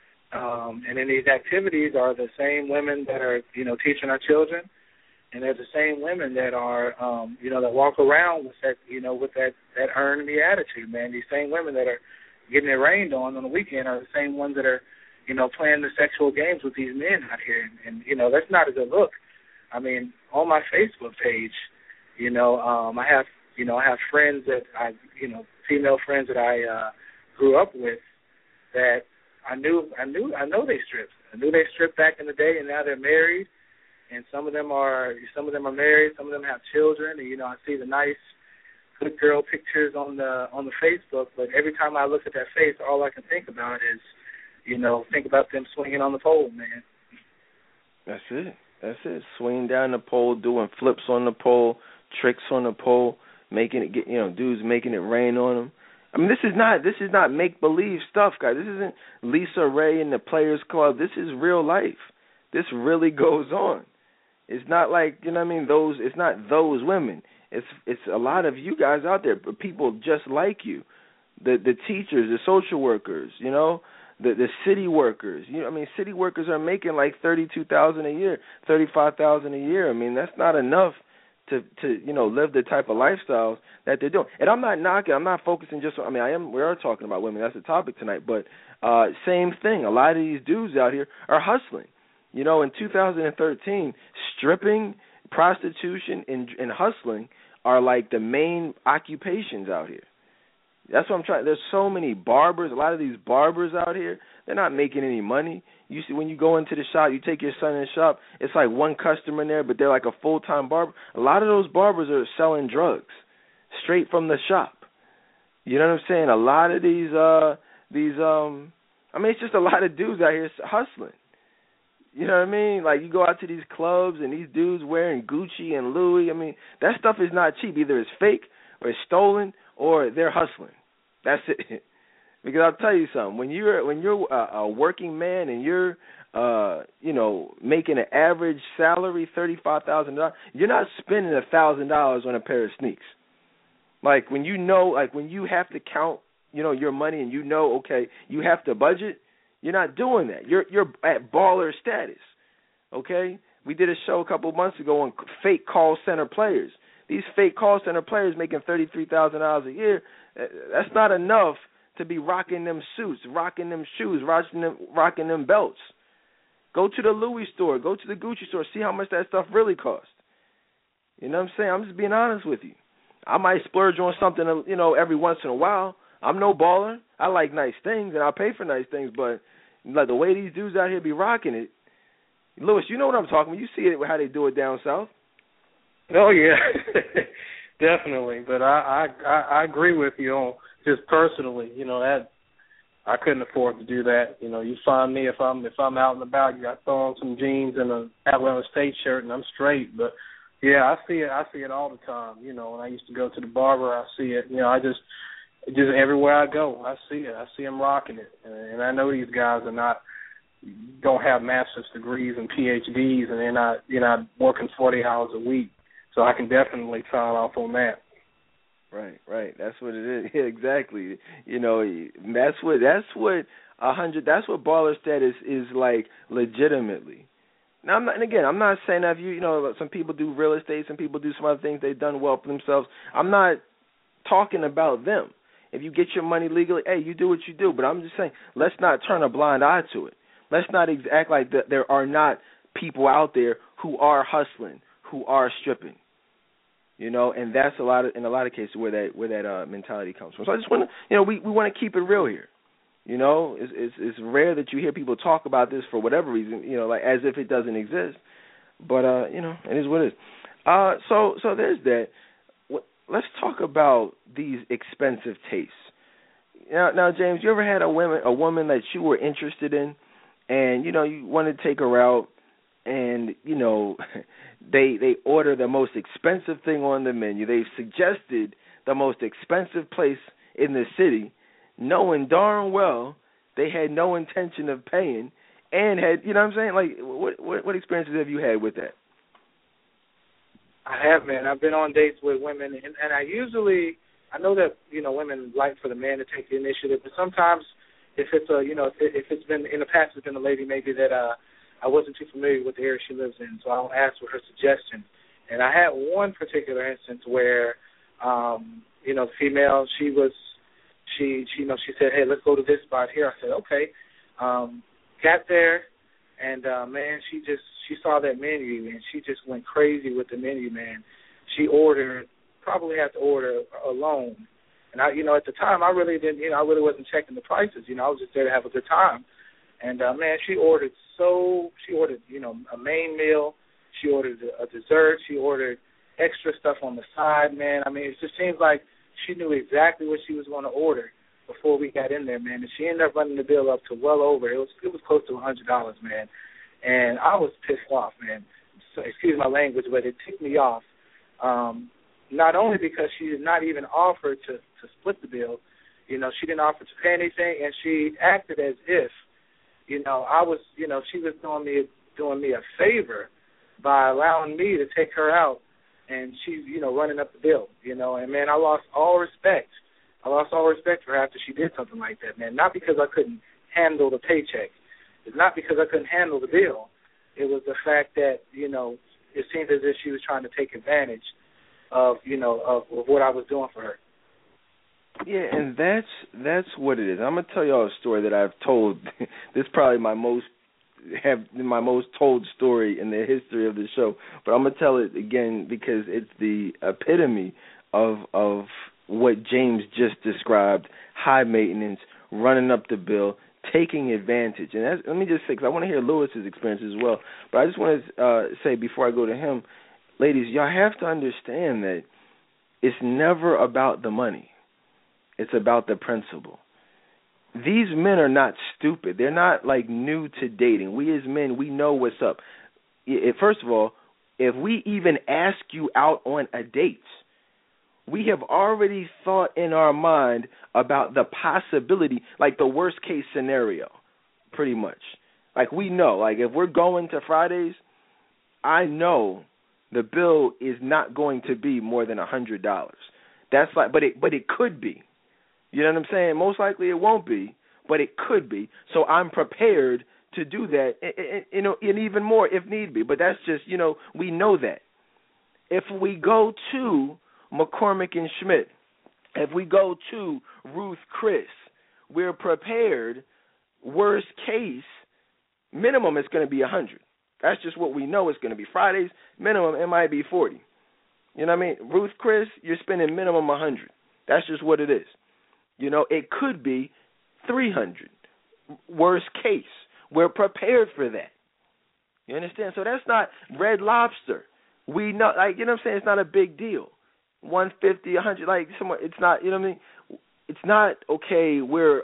and in these activities are the same women that are, you know, teaching our children, and they're the same women that are, you know, that walk around with that, you know, with that earn me attitude, man. These same women that are getting it rained on the weekend are the same ones that are, you know, playing the sexual games with these men out here, and you know, that's not a good look. I mean, on my Facebook page, you know, I have friends that female friends that I grew up with that I know they stripped. I knew they stripped back in the day, and now they're married, and some of them are married, some of them have children, and you know, I see the nice good girl pictures on the Facebook, but every time I look at that face, all I can think about is, you know, think about them swinging on the pole, man. That's it. Swinging down the pole, doing flips on the pole, tricks on the pole, making it get, you know, dudes making it rain on them. I mean, this is not make believe stuff, guys. This isn't Lisa Ray and the Players Club. This is real life. This really goes on. It's not like, you know what I mean, it's not those women. It's a lot of you guys out there, people just like you. The teachers, the social workers, you know, the city workers. You know, I mean, city workers are making like $32,000 a year, $35,000 a year. I mean, that's not enough to you know, live the type of lifestyles that they're doing. And I'm not knocking. I'm not focusing just on. I mean, we are talking about women. That's the topic tonight. But same thing. A lot of these dudes out here are hustling. You know, in 2013, stripping, prostitution, and hustling are like the main occupations out here. That's what I'm trying. There's so many barbers. A lot of these barbers out here, they're not making any money. You see, when you go into the shop, you take your son in the shop, it's like one customer in there, but they're like a full-time barber. A lot of those barbers are selling drugs straight from the shop. You know what I'm saying? A lot of these, I mean, it's just a lot of dudes out here hustling. You know what I mean? Like, you go out to these clubs and these dudes wearing Gucci and Louis. I mean, that stuff is not cheap. Either it's fake or it's stolen or they're hustling. That's it. Because I'll tell you something. When you're a working man and you're you know, making an average salary, $35,000, you're not spending $1,000 on a pair of sneaks. Like, when you know, like when you have to count, you know, your money and you know, okay, you have to budget. You're not doing that. You're at baller status, okay? We did a show a couple of months ago on fake call center players. These fake call center players making $33,000 a year, that's not enough to be rocking them suits, rocking them shoes, rocking them belts. Go to the Louis store, go to the Gucci store, see how much that stuff really costs. You know what I'm saying? I'm just being honest with you. I might splurge on something, you know, every once in a while. I'm no baller. I like nice things, and I'll pay for nice things, but like the way these dudes out here be rocking it, Louis, you know what I'm talking about. You see it, how they do it down south. Oh, yeah, definitely. But I agree with you on just personally, you know, I couldn't afford to do that. You know, you find me if I'm out and about, you got throw on some jeans and a Atlanta State shirt and I'm straight. But yeah, I see it all the time. You know, when I used to go to the barber, I see it. You know, I just everywhere I go, I see it. I see them rocking it, and I know these guys don't have master's degrees and PhDs, and they're not working 40 hours a week. So I can definitely sign off on that. Right. That's what it is. Yeah, exactly. You know, that's what baller status is like legitimately. Now, I'm not saying that you know, some people do real estate, some people do some other things, they've done well for themselves. I'm not talking about them. If you get your money legally, hey, you do what you do. But I'm just saying, let's not turn a blind eye to it. Let's not act like there are not people out there who are hustling, who are stripping. You know, and that's in a lot of cases where that mentality comes from. So I just want to, you know, we want to keep it real here. You know, it's rare that you hear people talk about this for whatever reason, you know, like as if it doesn't exist. But you know, it is what it is. So there's that. Let's talk about these expensive tastes. Now, James, you ever had a woman that you were interested in, and you know you wanted to take her out, and you know they order the most expensive thing on the menu. They've suggested the most expensive place in the city, knowing darn well they had no intention of paying, and had, you know what I'm saying? Like, what experiences have you had with that? I have, man. I've been on dates with women, and I know that, you know, women like for the man to take the initiative, but sometimes if it's if it's been in the past, it's been a lady maybe that I wasn't too familiar with the area she lives in, so I'll ask for her suggestion. And I had one particular instance where, you know, the female, she said, hey, let's go to this spot here. I said, okay. Got there, and man, she saw that menu, and she just went crazy with the menu, man. She probably had to order alone. And I, you know, at the time, I really wasn't checking the prices. You know, I was just there to have a good time. And man, she ordered, you know, a main meal. She ordered a dessert. She ordered extra stuff on the side, man. I mean, it just seems like she knew exactly what she was going to order before we got in there, man. And she ended up running the bill up to well over. It was close to $100, man. And I was pissed off, man. So, excuse my language, but it ticked me off. Not only because she did not even offer to split the bill, you know, she didn't offer to pay anything, and she acted as if, you know, she was doing me a favor by allowing me to take her out, and she's, you know, running up the bill, you know. And man, I lost all respect for her after she did something like that, man. Not because I couldn't handle the paycheck. It's not because I couldn't handle the bill. It was the fact that, you know, it seemed as if she was trying to take advantage of, you know, of what I was doing for her. Yeah, and that's what it is. I'm gonna tell y'all a story that I've told. This is probably my most told story in the history of the show, but I'm gonna tell it again because it's the epitome of what James just described: high maintenance, running up the bill, taking advantage. And let me just say, because I want to hear Lewis's experience as well, but I just want to say before I go to him, ladies, y'all have to understand that it's never about the money. It's about the principle. These men are not stupid. They're not like new to dating. We as men, we know what's up. First of all, if we even ask you out on a date, we have already thought in our mind about the possibility, like the worst case scenario, pretty much. Like we know, like if we're going to Fridays, I know the bill is not going to be more than $100. That's like, but it could be. You know what I'm saying? Most likely it won't be, but it could be. So I'm prepared to do that, you know, and even more if need be. But that's just, you know, we know that. If we go to McCormick and Schmidt, if we go to Ruth Chris, we're prepared. Worst case, minimum is going to be 100. That's just what we know it's going to be. Fridays, minimum, it might be 40. You know what I mean? Ruth Chris, you're spending minimum 100. That's just what it is. You know, it could be 300. Worst case. We're prepared for that. You understand? So that's not Red Lobster. We know, like, you know what I'm saying? It's not a big deal. 150, 100, like, somewhere, it's not, you know what I mean? It's not, okay, we're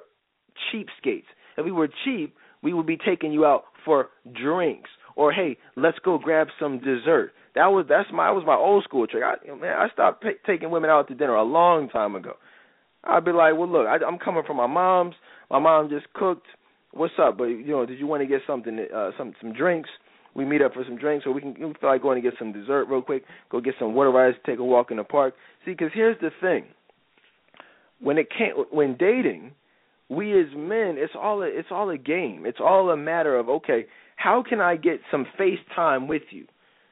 cheapskates. If we were cheap, we would be taking you out for drinks, or hey, let's go grab some dessert. That was my old school trick. I stopped taking women out to dinner a long time ago. I'd be like, well, look, I'm coming from my mom's. My mom just cooked. What's up? But did you want to get something, some drinks? We meet up for some drinks, or we feel like going to get some dessert real quick. Go get some water ice, take a walk in the park. See, because here's the thing: when dating, we as men, it's all a game. It's all a matter of, okay, how can I get some face time with you?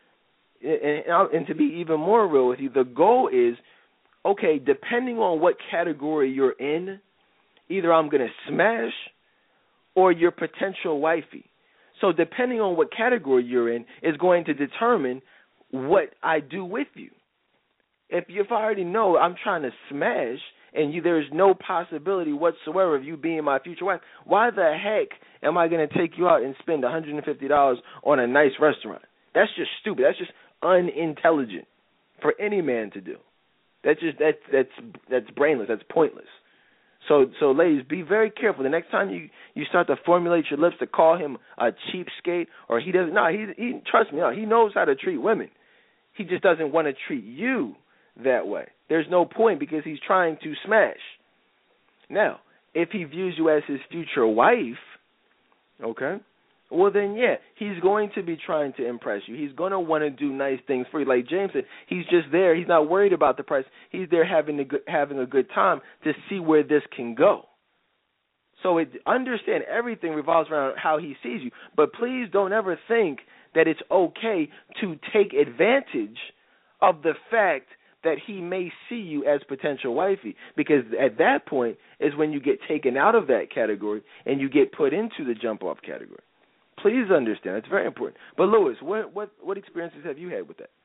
And to be even more real with you, the goal is, okay, depending on what category you're in, either I'm going to smash or you're potential wifey. So depending on what category you're in is going to determine what I do with you. If I already know I'm trying to smash and there's no possibility whatsoever of you being my future wife, why the heck am I going to take you out and spend $150 on a nice restaurant? That's just stupid. That's just unintelligent for any man to do. That's brainless. That's pointless. So ladies, be very careful. The next time you start to formulate your lips to call him a cheapskate, or he doesn't. No, he trust me. No, he knows how to treat women. He just doesn't want to treat you that way. There's no point because he's trying to smash. Now, if he views you as his future wife, okay, well then, yeah, he's going to be trying to impress you. He's going to want to do nice things for you. Like James said, he's just there. He's not worried about the price. He's there having a good time to see where this can go. So understand everything revolves around how he sees you. But please don't ever think that it's okay to take advantage of the fact that he may see you as potential wifey, because at that point is when you get taken out of that category and you get put into the jump-off category. Please understand. It's very important. But, Lewis, what experiences have you had with that?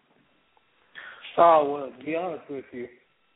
Oh, well, to be honest with you,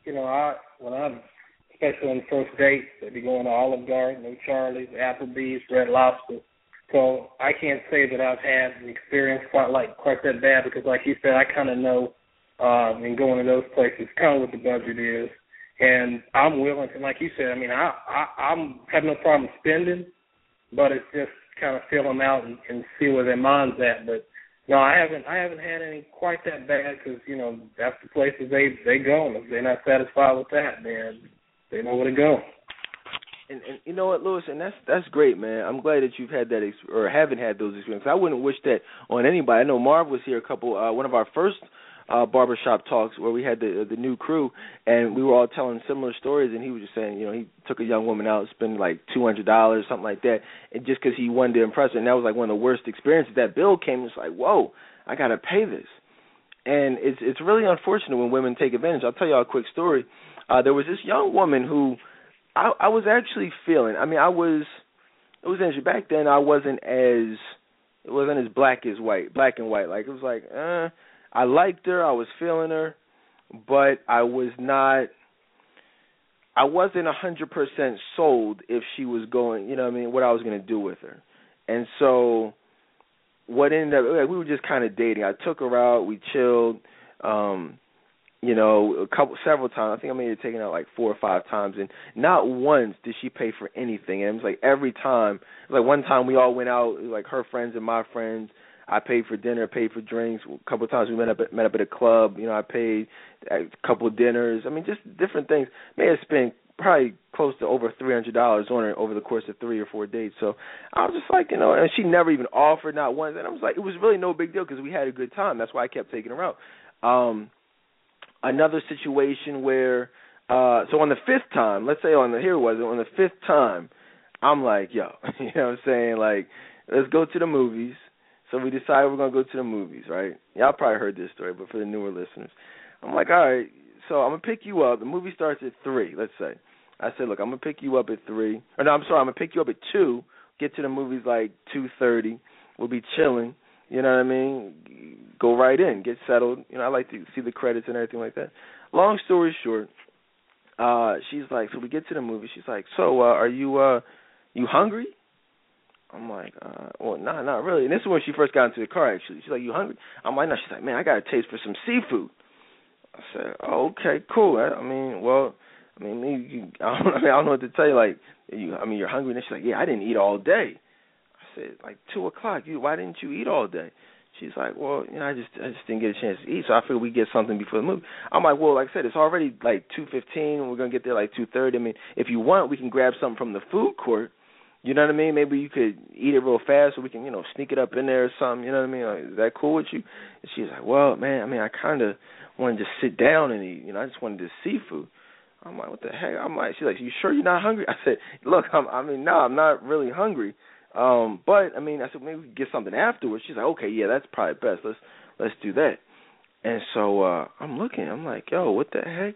especially on the first date, they'd be going to Olive Garden, no Charlie's, Applebee's, Red Lobster. So I can't say that I've had an experience quite that bad because, like you said, I kind of know in going to those places kind of what the budget is. And I'm willing to, like you said, I have no problem spending, but it's just kind of feel them out and see where their mind's at. But no, I haven't had any quite that bad because that's the places they go. And if they're not satisfied with that, then they know where to go. And you know what, Lewis, and that's great, man. I'm glad that you've had that or haven't had those experiences. I wouldn't wish that on anybody. I know Marv was here one of our first barbershop talks where we had the new crew, and we were all telling similar stories, and he was just saying, he took a young woman out, spent like $200, something like that, and just because he wanted to impress her, and that was like one of the worst experiences. That bill came, it's like, whoa, I got to pay this. And it's really unfortunate when women take advantage. I'll tell you a quick story. There was this young woman who I was actually feeling. It was interesting. Back then it wasn't as black and white. Like, it was like, I liked her, I was feeling her, but I wasn't 100% sold if she was going, what I was going to do with her. And so what ended up, we were just kind of dating. I took her out, we chilled, several times. I think I may have taken out like 4 or 5 times, and not once did she pay for anything. And it was like every time, like one time we all went out, like her friends and my friends. I paid for dinner, paid for drinks. A couple of times we met up at a club. I paid a couple of dinners. Just different things. May have spent probably close to over $300 on her over the course of 3 or 4 dates. So I was just like, and she never even offered, not once. And I was like, it was really no big deal because we had a good time. That's why I kept taking her out. Another situation where, so on the 5th time, let's say on the 5th time, I'm like, yo, you know what I'm saying? Like, let's go to the movies. So we decided we're going to go to the movies, right? Y'all probably heard this story, but for the newer listeners. I'm like, all right, so I'm going to pick you up. The movie starts at 3, let's say. I said, look, I'm going to pick you up at 3. Or no, I'm sorry, I'm going to pick you up at 2, get to the movies like 2:30. We'll be chilling, you know what I mean? Go right in, get settled. I like to see the credits and everything like that. Long story short, she's like, so we get to the movie. She's like, so are you hungry? I'm like, well, nah, not really. And this is when she first got into the car, actually. She's like, you hungry? I'm like, no. She's like, man, I got a taste for some seafood. I said, oh, okay, cool. I mean, I don't know what to tell you. Like, you're hungry, and she's like, yeah, I didn't eat all day. I said, like 2:00. Why didn't you eat all day? She's like, well, I just didn't get a chance to eat, so I figured we'd get something before the movie. I'm like, well, like I said, it's already like 2:15, and we're gonna get there like 2:30. I mean, if you want, we can grab something from the food court. You know what I mean? Maybe you could eat it real fast, so we can, sneak it up in there or something. You know what I mean? Like, is that cool with you? And she's like, well, man, I kind of wanted to sit down and eat. I just wanted this seafood. I'm like, what the heck? She's like, you sure you're not hungry? I said, look, no, I'm not really hungry. But I said, maybe we can get something afterwards. She's like, okay, yeah, that's probably best. Let's do that. And so I'm looking. I'm like, yo, what the heck?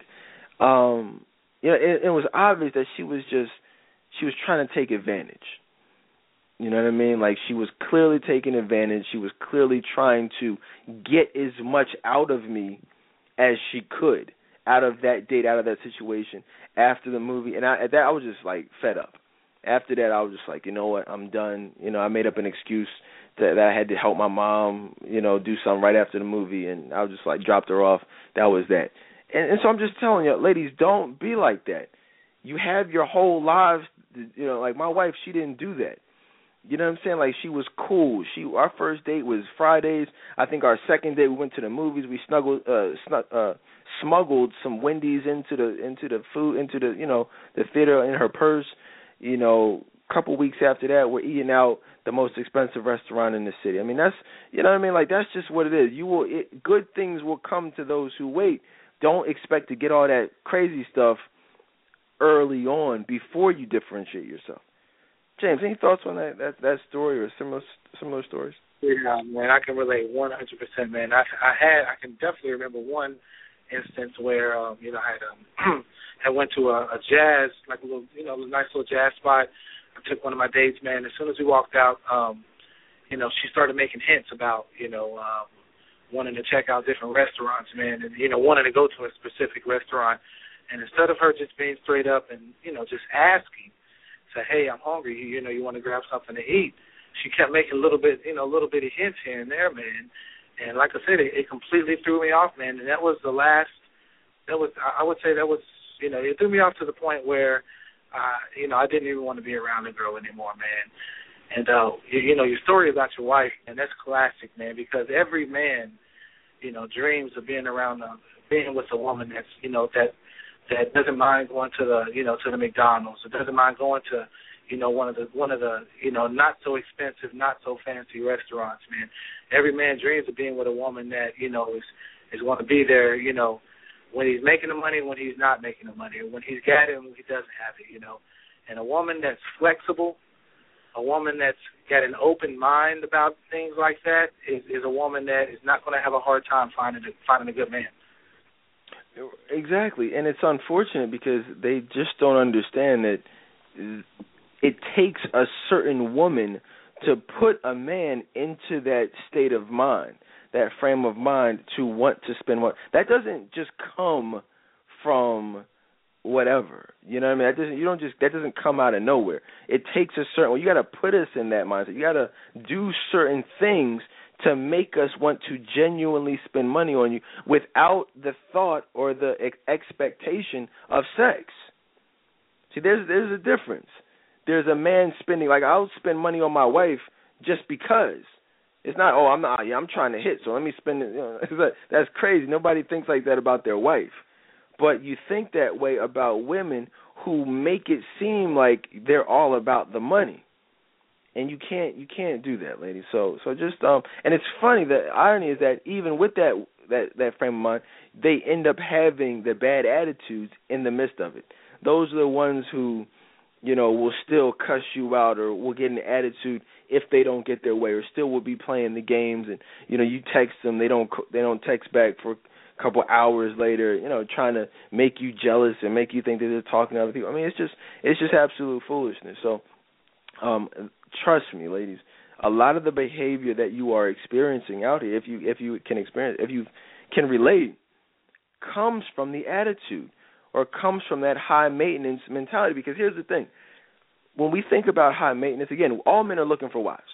It was obvious that she was trying to take advantage. You know what I mean? Like, she was clearly taking advantage. She was clearly trying to get as much out of me as she could, out of that date, out of that situation, after the movie. And at that, I was just, like, fed up. After that, I was just like, you know what, I'm done. I made up an excuse that I had to help my mom, do something right after the movie, and I was just, like, dropped her off. That was that. And so I'm just telling you, ladies, don't be like that. You have your whole lives, like my wife, she didn't do that. You know what I'm saying? Like, she was cool. Our first date was Fridays. I think our second date we went to the movies. We smuggled some Wendy's into the food, into the theater in her purse. A couple weeks after that, we're eating out the most expensive restaurant in the city. I mean, that's, you know what I mean? Like, that's just what it is. Good things will come to those who wait. Don't expect to get all that crazy stuff early on before you differentiate yourself. James, any thoughts on that story or similar stories? Yeah, man, I can relate 100%, man. I can definitely remember one instance where I had went to a jazz, like a little, a nice little jazz spot. I took one of my dates, man. As soon as we walked out, she started making hints about wanting to check out different restaurants, man, and wanting to go to a specific restaurant. And instead of her just being straight up and just asking, say, hey, I'm hungry, you want to grab something to eat, she kept making little bitty hints here and there, man. And like I said, it completely threw me off, man. And that was I would say that was, it threw me off to the point where, I didn't even want to be around the girl anymore, man. And, your story about your wife, and that's classic, man, because every man, dreams of being with a woman that's, that doesn't mind going to the McDonald's, or doesn't mind going to, one of the not so expensive, not so fancy restaurants, man. Every man dreams of being with a woman that, is going to be there, when he's making the money, when he's not making the money, when he's got it, and when he doesn't have it, And a woman that's flexible, a woman that's got an open mind about things like that is a woman that is not going to have a hard time finding a good man. Exactly, and it's unfortunate because they just don't understand that it takes a certain woman to put a man into that state of mind, that frame of mind to want to spend more. That doesn't just come from whatever. You know what I mean? That doesn't come out of nowhere. It takes a certain, you got to put us in that mindset. You got to do certain things to make us want to genuinely spend money on you without the thought or the expectation of sex. See, there's a difference. There's a man spending, like, I'll spend money on my wife just because. It's not, I'm trying to hit, so let me spend it. That's crazy. Nobody thinks like that about their wife. But you think that way about women who make it seem like they're all about the money. And you can't do that, ladies. So just and it's funny, the irony is that even with that frame of mind, they end up having the bad attitudes in the midst of it. Those are the ones who, will still cuss you out or will get an attitude if they don't get their way, or still will be playing the games, and you text them, they don't text back for a couple hours later, trying to make you jealous and make you think that they're talking to other people. I mean, it's just absolute foolishness. So trust me, ladies, a lot of the behavior that you are experiencing out here, if you can relate, comes from the attitude or comes from that high maintenance mentality. Because here's the thing. When we think about high maintenance, again, all men are looking for wives.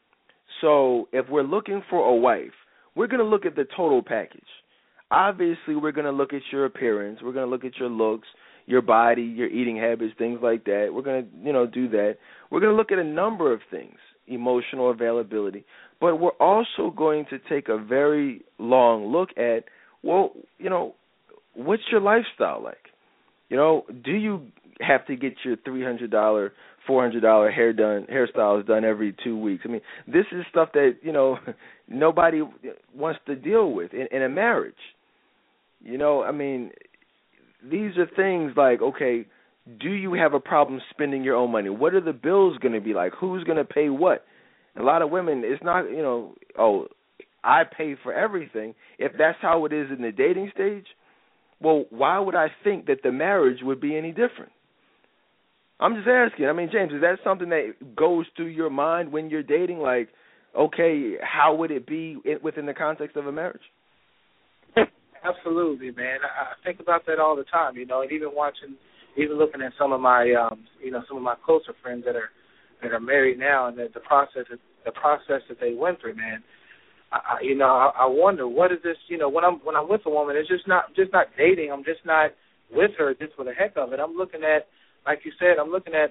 So if we're looking for a wife, we're going to look at the total package. Obviously, we're going to look at your appearance. We're going to look at your looks, your body, your eating habits, things like that. We're going to, do that. We're going to look at a number of things, emotional availability. But we're also going to take a very long look at, what's your lifestyle like? Do you have to get your $300, $400 hairstyles done every 2 weeks? I mean, this is stuff that, nobody wants to deal with in a marriage. I mean, these are things like, okay, do you have a problem spending your own money? What are the bills going to be like? Who's going to pay what? A lot of women, it's not, I pay for everything. If that's how it is in the dating stage, well, why would I think that the marriage would be any different? I'm just asking. I mean, James, is that something that goes through your mind when you're dating? Like, okay, how would it be within the context of a marriage? Absolutely, man. I think about that all the time, and even looking at some of my, some of my closer friends that are married now, and the process that they went through, man. I wonder, what is this? When I'm with a woman, it's just not dating. I'm just not with her just for the heck of it. I'm looking at, like you said,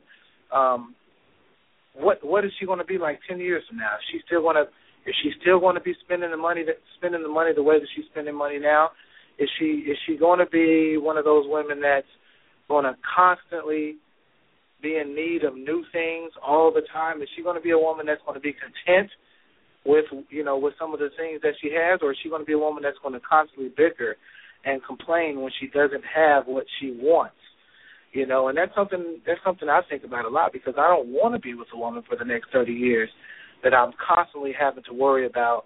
what is she going to be like 10 years from now? Is she still going to be spending the money the way that she's spending money now? Is she going to be one of those women that's going to constantly be in need of new things all the time? Is she going to be a woman that's going to be content with some of the things that she has, or is she going to be a woman that's going to constantly bicker and complain when she doesn't have what she wants? And that's something I think about a lot, because I don't want to be with a woman for the next 30 years that I'm constantly having to worry about,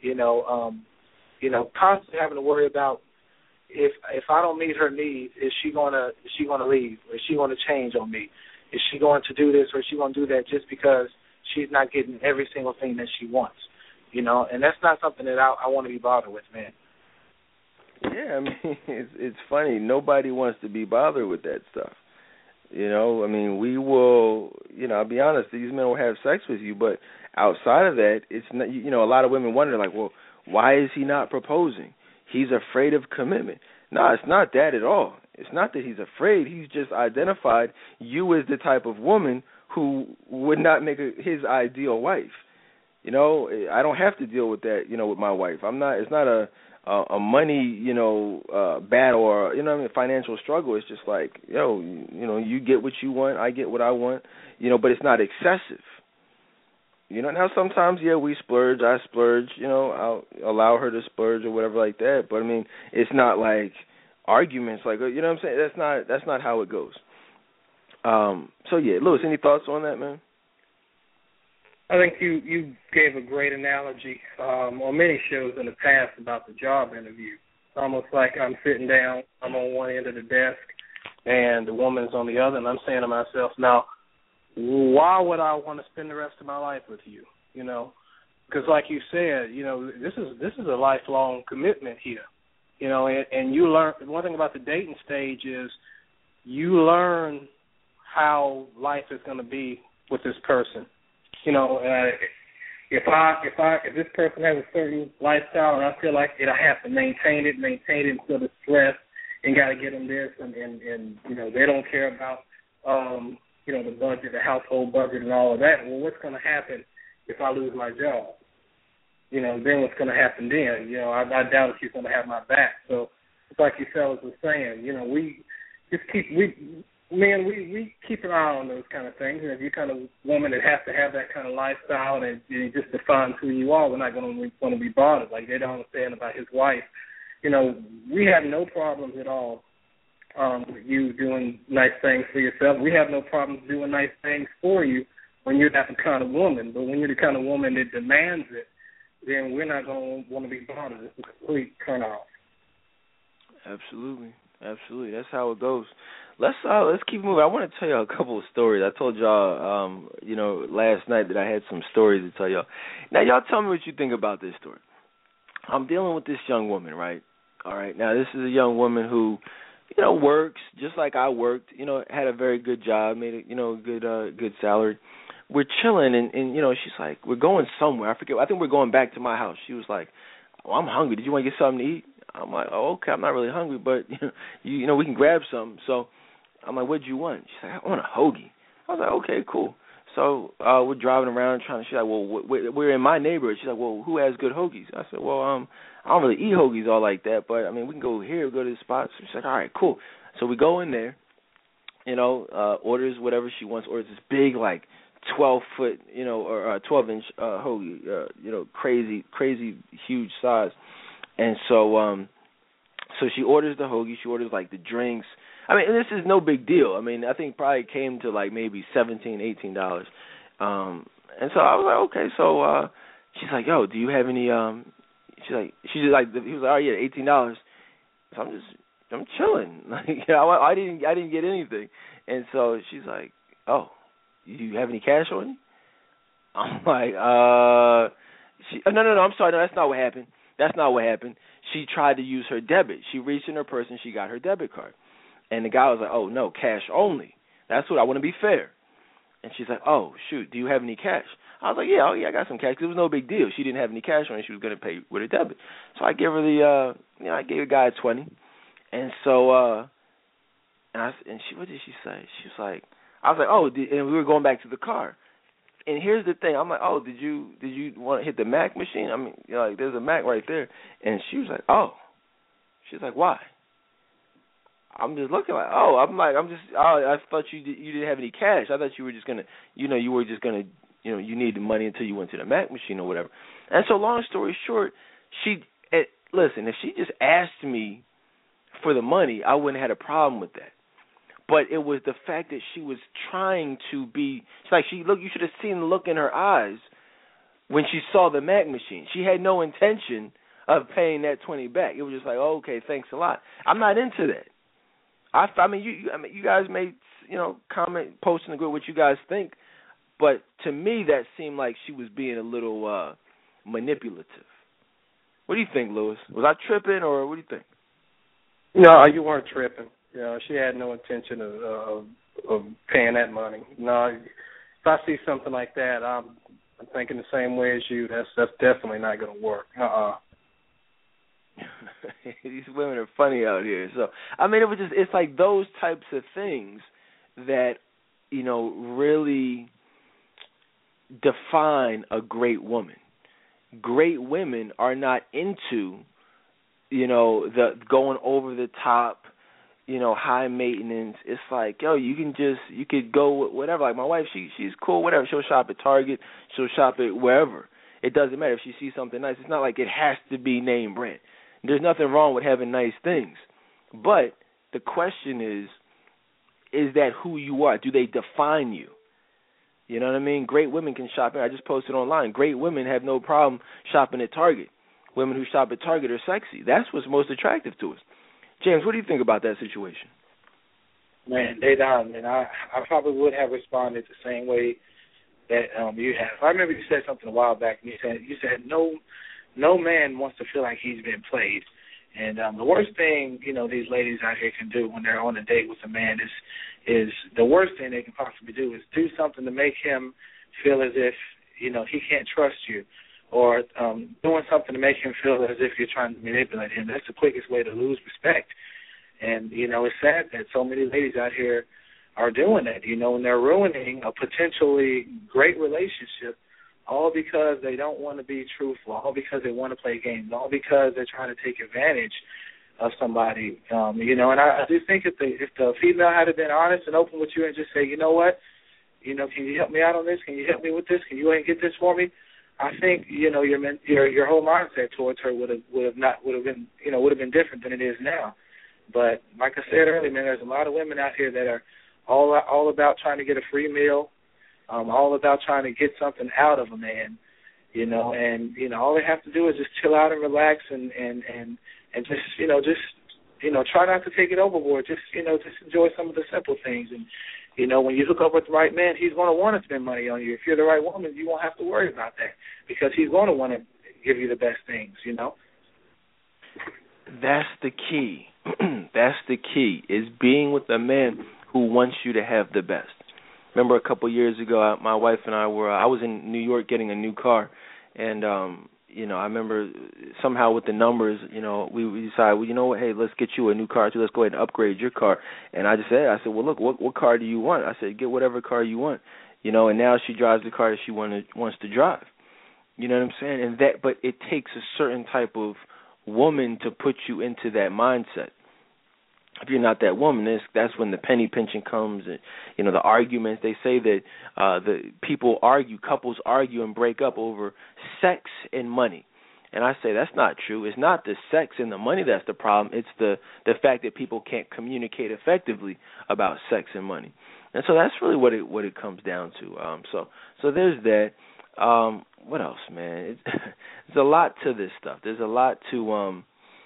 constantly having to worry about if I don't meet her needs, is she gonna leave? Or is she gonna change on me? Is she going to do this, or is she going to do that just because she's not getting every single thing that she wants? And that's not something that I want to be bothered with, man. Yeah, I mean, it's funny. Nobody wants to be bothered with that stuff. I mean, we will, I'll be honest, these men will have sex with you, but outside of that, it's not, a lot of women wonder, like, well, why is he not proposing? He's afraid of commitment. No, it's not that at all. It's not that he's afraid. He's just identified you as the type of woman who would not make his ideal wife. I don't have to deal with that, with my wife. It's not a money, battle or, financial struggle. It's just like, you get what you want, I get what I want, but it's not excessive. Now sometimes, we splurge, I splurge, I'll allow her to splurge or whatever like that. But, I mean, it's not like arguments, like, what I'm saying? That's not how it goes. Louis, any thoughts on that, man? I think you gave a great analogy on many shows in the past about the job interview. It's almost like I'm sitting down, I'm on one end of the desk, and the woman's on the other, and I'm saying to myself, now, why would I want to spend the rest of my life with you? Because like you said, this is a lifelong commitment here. And you learn, one thing about the dating stage is you learn how life is going to be with this person. If this person has a certain lifestyle and I feel like I have to maintain it until the stress and got to get them this and they don't care about the budget, the household budget and all of that. Well, what's going to happen if I lose my job? Then what's going to happen then? I doubt if she's going to have my back. So it's like you fellas were saying, we keep an eye on those kind of things. And if you're kind of woman that has to have that kind of lifestyle and it just defines who you are, we're not going to want to be bothered. Like they don't understand about his wife. We have no problems at all with you doing nice things for yourself. We have no problems doing nice things for you when you're that kind of woman. But when you're the kind of woman that demands it, then we're not going to want to be bothered. It's a complete turn off. Absolutely. That's how it goes. Let's keep moving. I want to tell y'all a couple of stories. I told y'all, last night that I had some stories to tell y'all. Now, y'all tell me what you think about this story. I'm dealing with this young woman, right? All right. Now, this is a young woman who, works just like I worked. Had a very good job, made a good salary. We're chilling, and she's like, we're going somewhere. I forget. I think we're going back to my house. She was like, oh, I'm hungry. Did you want to get something to eat? I'm like, oh, okay. I'm not really hungry, but we can grab something. So I'm like, what'd you want? She's like, I want a hoagie. I was like, okay, cool. So we're driving around trying to. She's like, well, we're in my neighborhood. She's like, well, who has good hoagies? I said, well, I don't really eat hoagies all like that, but I mean, we can go here, go to this spot. So she's like, all right, cool. So we go in there, orders whatever she wants. Orders this big, like 12-foot, or 12-inch hoagie, crazy huge size. And so she orders the hoagie. She orders like the drinks. I mean, this is no big deal. I mean, I think probably came to like maybe $17, $18. And so I was like, okay. So she's like, yo, do you have any? He was like, oh yeah, $18. So I'm chilling. Like, I didn't get anything. And so she's like, oh, you have any cash on you? I'm like, no, I'm sorry, no, that's not what happened. That's not what happened. She tried to use her debit. She reached in her purse and she got her debit card. And the guy was like, oh, no, cash only. That's what I want to be fair. And she's like, oh, shoot, do you have any cash? I was like, yeah, I got some cash. 'Cause it was no big deal. She didn't have any cash on her. She was going to pay with her debit. So I gave her I gave the guy $20. And so, what did she say? She was like, I was like, oh, and we were going back to the car. And here's the thing. I'm like, oh, did you want to hit the Mac machine? I mean, there's a Mac right there. And she was like, oh. She's like, why? I'm just looking like, I thought you didn't have any cash. I thought you were just gonna, you needed money until you went to the Mac machine or whatever. And so, long story short, listen, if she just asked me for the money, I wouldn't have had a problem with that. But it was the fact that she was trying to be. It's like you should have seen the look in her eyes when she saw the Mac machine. She had no intention of paying that $20 back. It was just like, oh, okay, thanks a lot. I'm not into that. I mean, you guys may, comment, post in the group what you guys think, but to me that seemed like she was being a little manipulative. What do you think, Lewis? Was I tripping, or what do you think? No, you weren't tripping. She had no intention of paying that money. No, if I see something like that, I'm thinking the same way as you. That's definitely not going to work. These women are funny out here. So I mean, it's like those types of things that really define a great woman. Great women are not into the going over the top, high maintenance. It's like, you could go whatever. Like my wife, she's cool, whatever. She'll shop at Target, she'll shop at wherever. It doesn't matter if she sees something nice. It's not like it has to be name brand. There's nothing wrong with having nice things. But the question is that who you are? Do they define you? You know what I mean? Great women can shop. I just posted online. Great women have no problem shopping at Target. Women who shop at Target are sexy. That's what's most attractive to us. James, what do you think about that situation? Man, I probably would have responded the same way that you have. I remember you said something a while back, and you said no man wants to feel like he's been played. And the worst thing, these ladies out here can do when they're on a date with a man is the worst thing they can possibly do is do something to make him feel as if, he can't trust you, or doing something to make him feel as if you're trying to manipulate him. That's the quickest way to lose respect. And, it's sad that so many ladies out here are doing that, and they're ruining a potentially great relationship, all because they don't want to be truthful, all because they want to play games, all because they're trying to take advantage of somebody. And I do think if the female had been honest and open with you and just say, you know what, can you help me out on this? Can you help me with this? Can you go ahead and get this for me? I think your whole mindset towards her would have been different than it is now. But like I said earlier, man, there's a lot of women out here that are all about trying to get a free meal, all about trying to get something out of a man, and all they have to do is just chill out and relax and just try not to take it overboard. Just enjoy some of the simple things. And when you hook up with the right man, he's going to want to spend money on you. If you're the right woman, you won't have to worry about that because he's going to want to give you the best things. That's the key. That's the key, is being with a man who wants you to have the best. Remember a couple of years ago, my wife and I I was in New York getting a new car, and I remember somehow with the numbers, we decided, well, you know what, hey, let's get you a new car too. Let's go ahead and upgrade your car. And I said, well, look, what car do you want? I said, get whatever car you want. And now she drives the car that she wants to drive. You know what I'm saying? But it takes a certain type of woman to put you into that mindset. If you're not that woman, that's when the penny pinching comes, and the arguments. They say that couples argue and break up over sex and money, and I say that's not true. It's not the sex and the money that's the problem. It's the fact that people can't communicate effectively about sex and money, and so that's really what it comes down to. So there's that. What else, man? There's a lot to this stuff. There's a lot to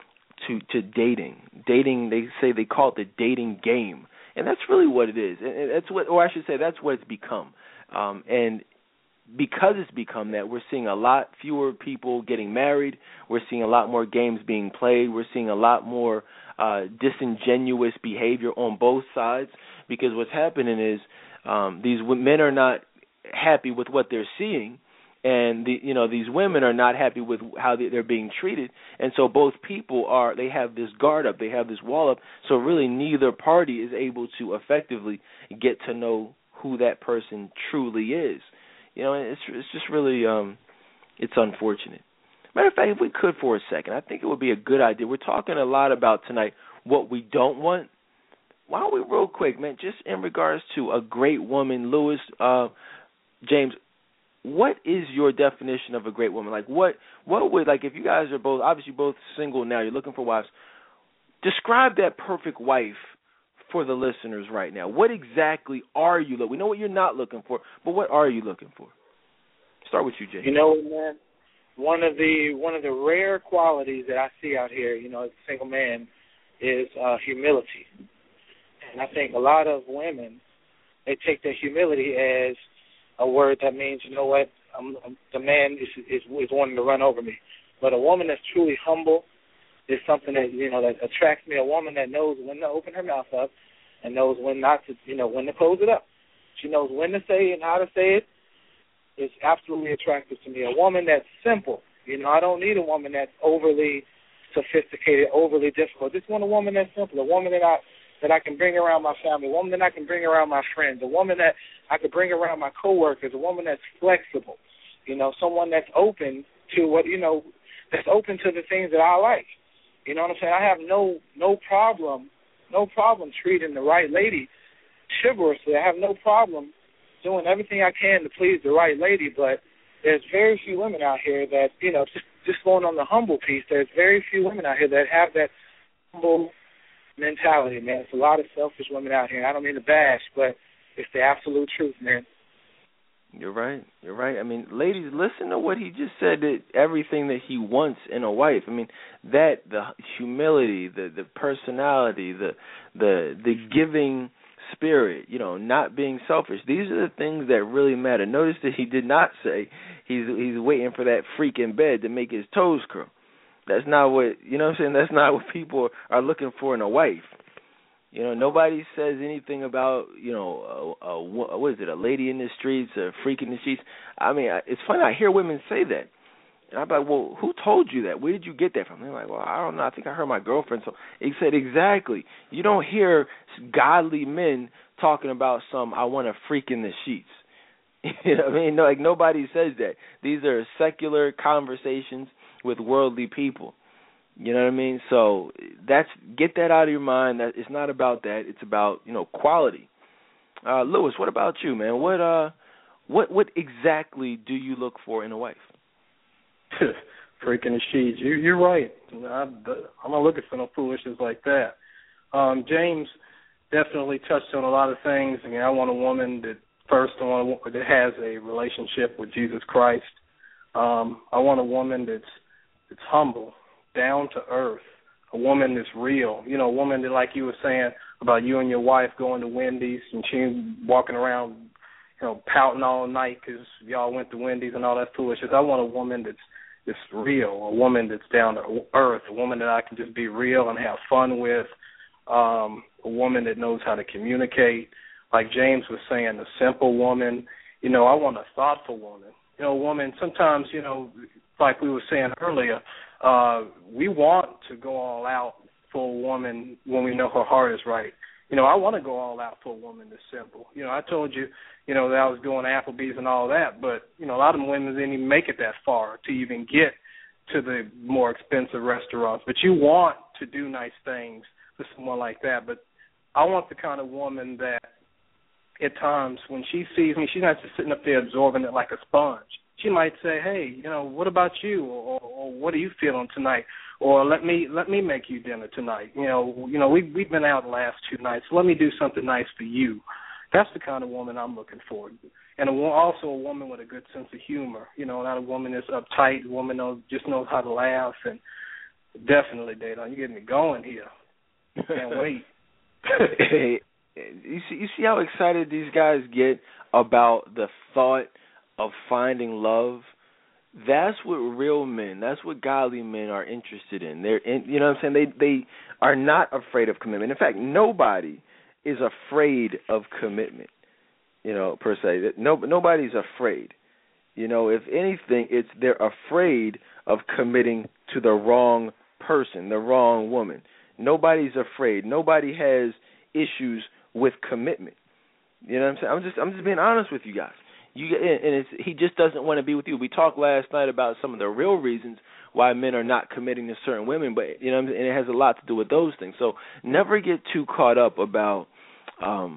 dating. Dating, they call it the dating game, and that's really what it is. And that's what it's become. And because it's become that, we're seeing a lot fewer people getting married. We're seeing a lot more games being played. We're seeing a lot more disingenuous behavior on both sides, because what's happening is these men are not happy with what they're seeing, and these women are not happy with how they're being treated, and so both people they have this guard up, they have this wall up, so really neither party is able to effectively get to know who that person truly is. It's just really it's unfortunate. Matter of fact, if we could for a second, I think it would be a good idea. We're talking a lot about tonight what we don't want. Why don't we real quick, man, just in regards to a great woman, Lewis, James, what is your definition of a great woman? Like, what would, like, if you guys are both single now, you're looking for wives, describe that perfect wife for the listeners right now. What exactly are you looking for? We know what you're not looking for, but what are you looking for? Start with you, Jay. Man, one of the rare qualities that I see out here, as a single man, is humility. And I think a lot of women, they take that humility as a word that means, the man is wanting to run over me. But a woman that's truly humble is something that, that attracts me. A woman that knows when to open her mouth up and knows when not to, when to close it up. She knows when to say it and how to say it. It's absolutely attractive to me. A woman that's simple. I don't need a woman that's overly sophisticated, overly difficult. Just want a woman that's simple, a woman that I can bring around my family, a woman that I can bring around my friends, a woman that I could bring around my coworkers, a woman that's flexible, someone that's open to what, that's open to the things that I like. You know what I'm saying? I have no problem treating the right lady chivalrously. I have no problem doing everything I can to please the right lady, but there's very few women out here that, just going on the humble piece, there's very few women out here that have that humble mentality, man. It's a lot of selfish women out here. I don't mean to bash, but it's the absolute truth, man. You're right. I mean, ladies, listen to what he just said, that everything that he wants in a wife. I mean, the humility, the personality, the giving spirit, not being selfish. These are the things that really matter. Notice that he did not say he's waiting for that freak in bed to make his toes curl. That's not what, that's not what people are looking for in a wife. Nobody says anything about, what is it, a lady in the streets, a freak in the sheets. I mean, it's funny, I hear women say that. And I'm like, well, who told you that? Where did you get that from? They're like, well, I don't know. I think I heard my girlfriend. So he said, exactly. You don't hear godly men talking about I want a freak in the sheets. You know what I mean? No, like, nobody says that. These are secular conversations with worldly people. You know what I mean? So get that out of your mind. That it's not about that. It's about, quality. Lewis, what about you, man? What exactly do you look for in a wife? Freaking the sheets. You're right. I'm not looking for no foolishness like that. James definitely touched on a lot of things. I mean, I want a woman that has a relationship with Jesus Christ. I want a woman that's humble, down to earth, a woman that's real. A woman that, like you were saying about you and your wife going to Wendy's and she walking around, pouting all night because y'all went to Wendy's and all that foolishness. I want a woman that's real, a woman that's down to earth, a woman that I can just be real and have fun with, a woman that knows how to communicate. Like James was saying, a simple woman. I want a thoughtful woman. a woman, sometimes, like we were saying earlier, we want to go all out for a woman when we know her heart is right. I want to go all out for a woman that's simple. I told you, that I was doing Applebee's and all that, but, a lot of women didn't even make it that far to even get to the more expensive restaurants. But you want to do nice things for someone like that. But I want the kind of woman that at times when she sees me, she's not just sitting up there absorbing it like a sponge. She might say, hey, what about you? Or what are you feeling tonight? Or let me make you dinner tonight. We've been out the last 2 nights. So let me do something nice for you. That's the kind of woman I'm looking for. And also a woman with a good sense of humor. Not a woman that's uptight. A woman just knows how to laugh. And definitely, Dayton, you're getting me going here. Can't wait. You see how excited these guys get about the thought of finding love? That's what real men, that's what godly men are interested in. You know what I'm saying? They are not afraid of commitment. In fact, nobody is afraid of commitment, per se. Nobody's afraid. If anything, they're afraid of committing to the wrong person, the wrong woman. Nobody's afraid. Nobody has issues with commitment. You know what I'm saying? I'm just being honest with you guys. He just doesn't want to be with you. We talked last night about some of the real reasons why men are not committing to certain women, but and it has a lot to do with those things. So never get too caught up about, oh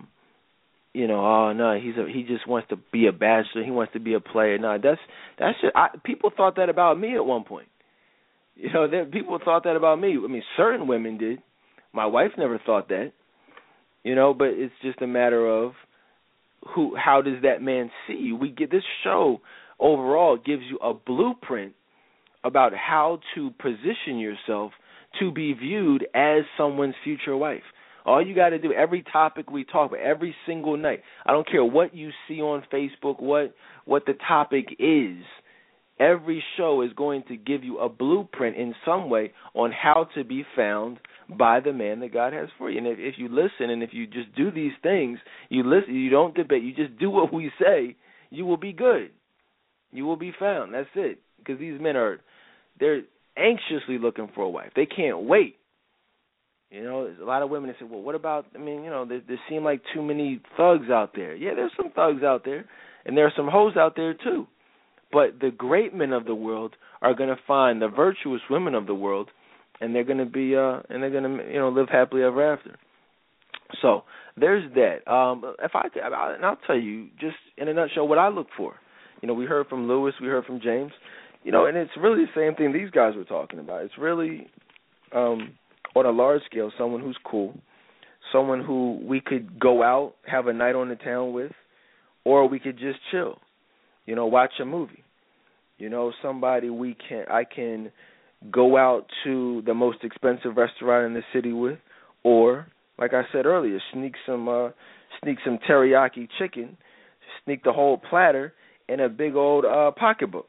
no, he just wants to be a bachelor. He wants to be a player. No, that's just, people thought that about me at one point. People thought that about me. I mean, certain women did. My wife never thought that. But it's just a matter of how does that man see you? We get this show overall gives you a blueprint about how to position yourself to be viewed as someone's future wife. All you got to do, every topic we talk about, every single night, I don't care what you see on Facebook, what the topic is, every show is going to give you a blueprint in some way on how to be found by the man that God has for you. And if you listen and if you just do these things, you listen, you don't debate, you just do what we say, you will be good. You will be found. That's it. Because these men they're anxiously looking for a wife. They can't wait. There's a lot of women that say, well, what about, there seem like too many thugs out there. Yeah, there's some thugs out there, and there are some hoes out there too. But the great men of the world are going to find the virtuous women of the world, and they're going to be, live happily ever after. So there's that. And I'll tell you, just in a nutshell, what I look for. We heard from Lewis, we heard from James, and it's really the same thing these guys were talking about. It's really, on a large scale, someone who's cool, someone who we could go out, have a night on the town with, or we could just chill, watch a movie. Somebody I can go out to the most expensive restaurant in the city with, or, like I said earlier, sneak some teriyaki chicken, sneak the whole platter in a big old pocketbook.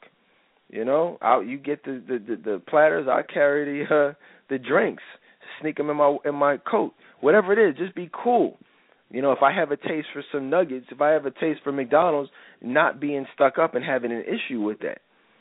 You get the platters, I carry the drinks, sneak them in my coat, whatever it is, just be cool. If I have a taste for some nuggets, if I have a taste for McDonald's, not being stuck up and having an issue with that.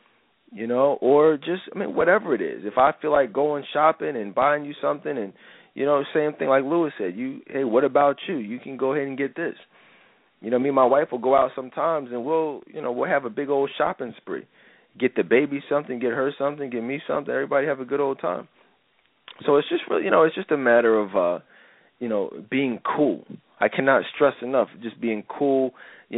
Or just, whatever it is. If I feel like going shopping and buying you something and, same thing like Lewis said, hey, what about you? You can go ahead and get this. Me and my wife will go out sometimes and we'll have a big old shopping spree. Get the baby something, get her something, get me something, everybody have a good old time. So it's just really, it's just a matter of, being cool. I cannot stress enough just being cool,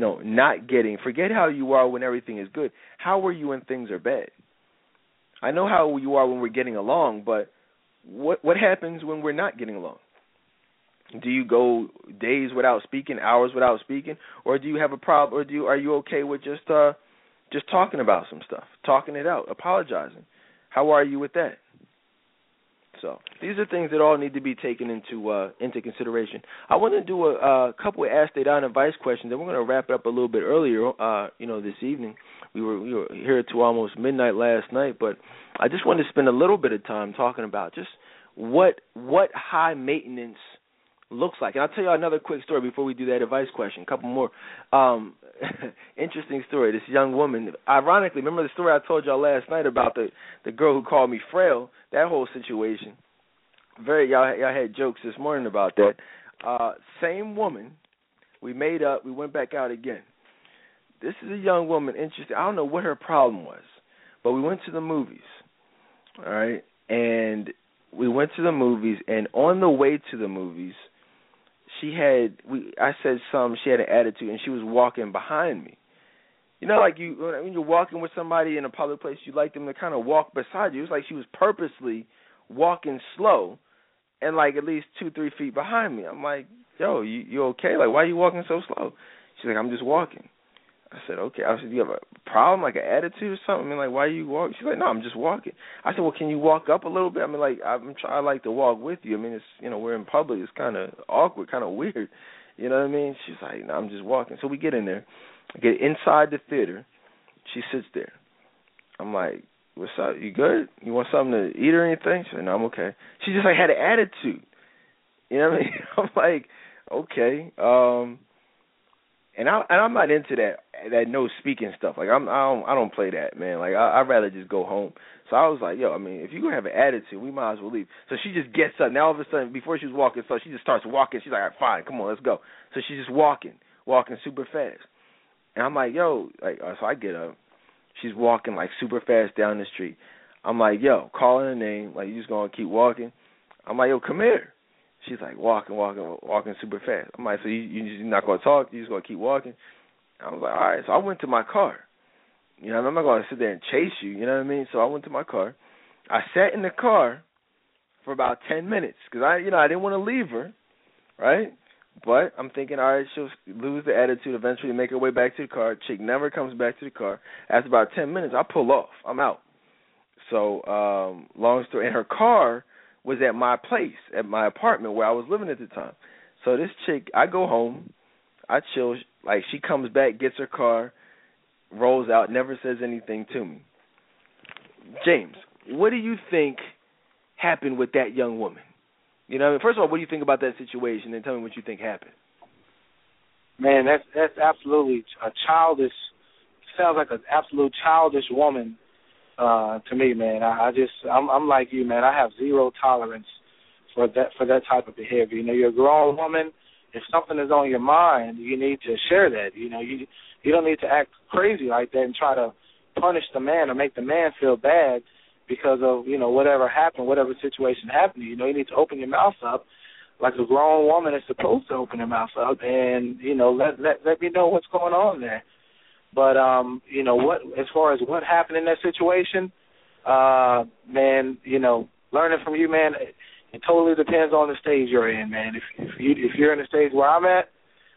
forget how you are when everything is good. How are you when things are bad? I know how you are when we're getting along, but what happens when we're not getting along? Do you go days without speaking, hours without speaking, or do you have a problem, or are you okay with just talking about some stuff, talking it out, apologizing? How are you with that? So these are things that all need to be taken into consideration. I want to do a couple of Ask Dedan advice questions, and we're going to wrap it up a little bit earlier, this evening. We were here till almost midnight last night, but I just wanted to spend a little bit of time talking about just what high maintenance looks like. And I'll tell you another quick story before we do that advice question. A couple more. Interesting story. This young woman, ironically, remember the story I told y'all last night about the girl who called me frail? That whole situation. Y'all had jokes this morning about that. Same woman. We made up. We went back out again. This is a young woman, interesting. I don't know what her problem was, but we went to the movies, all right? And we went to the movies, and on the way to the movies, I said something, she had an attitude, and she was walking behind me. You know, like when you're walking with somebody in a public place, you like them to kind of walk beside you. It was like she was purposely walking slow and like at least 2-3 feet behind me. I'm like, yo, you okay? Like, why are you walking so slow? She's like, I'm just walking. I said, okay. I said, do you have a problem, like an attitude or something? I mean, like, why are you walking? She's like, no, I'm just walking. I said, well, can you walk up a little bit? I mean, like, I like to walk with you. I mean, it's, you know, we're in public. It's kind of awkward, kind of weird. You know what I mean? She's like, no, I'm just walking. So we get in there, get inside the theater. She sits there. I'm like, what's up? You good? You want something to eat or anything? She said, no, I'm okay. She just, like, had an attitude. You know what I mean? I'm like, okay. And I'm not into that no speaking stuff. Like I don't play that, man. Like I'd rather just go home. So I was like, yo, I mean, if you're gonna have an attitude, we might as well leave. So she just gets up. Now all of a sudden, before she was walking, so she just starts walking. She's like, all right, fine, come on, let's go. So she's just walking super fast. And I'm like, yo, like so I get up. She's walking like super fast down the street. I'm like, yo, calling her name. Like, you just gonna keep walking? I'm like, yo, come here. She's like walking super fast. I'm like, so you're not going to talk? You're just going to keep walking? I was like, all right. So I went to my car. You know, I'm not going to sit there and chase you. You know what I mean? So I went to my car. I sat in the car for about 10 minutes because I didn't want to leave her, right? But I'm thinking, all right, she'll lose the attitude, eventually make her way back to the car. Chick never comes back to the car. After about 10 minutes, I pull off. I'm out. So long story. And her car was at my place, at my apartment where I was living at the time. So this chick, I go home, I chill, like she comes back, gets her car, rolls out, never says anything to me. James, what do you think happened with that young woman? You know, first of all, what do you think about that situation, and tell me what you think happened. Man, that's absolutely a childish, sounds like an absolute childish woman. To me, man, I'm like you, man. I have zero tolerance for that type of behavior. You know, you're a grown woman. If something is on your mind, you need to share that. You know, you don't need to act crazy like that and try to punish the man or make the man feel bad because of, you know, whatever happened, whatever situation happened. You know, you need to open your mouth up like a grown woman is supposed to open her mouth up, and you know, let me know what's going on there. But, you know, as far as what happened in that situation, man, you know, learning from you, man, it totally depends on the stage you're in, man. If you're in the stage where I'm at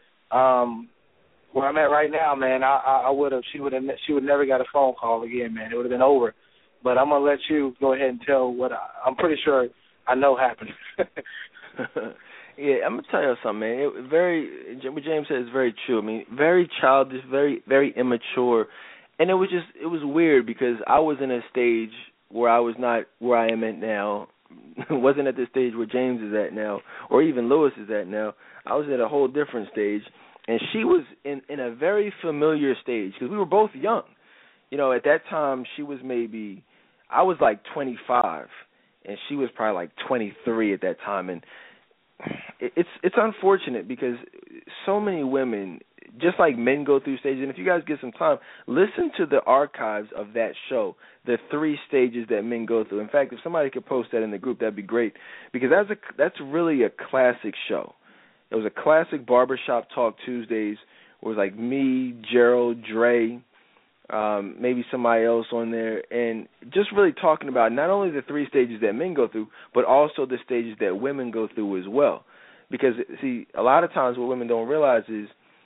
right now, man, she would never got a phone call again, man. It would have been over. But I'm going to let you go ahead and tell what I'm pretty sure I know happened. Yeah, I'm gonna tell you something, man. What James said is very true. I mean, very childish, very, very immature, and it was weird because I was in a stage where I was not where I am at now. Wasn't at the stage where James is at now, or even Lewis is at now. I was at a whole different stage, and she was in a very familiar stage because we were both young. You know, at that time she was I was like 25, and she was probably like 23 at that time, and it's unfortunate because so many women, just like men, go through stages. And if you guys get some time, listen to the archives of that show, the 3 stages that men go through. In fact, if somebody could post that in the group, that'd be great because that's really a classic show. It was a classic barbershop talk Tuesdays. It was like me, Gerald, Dre, maybe somebody else on there, and just really talking about not only the 3 stages that men go through, but also the stages that women go through as well. Because, see, a lot of times what women don't realize is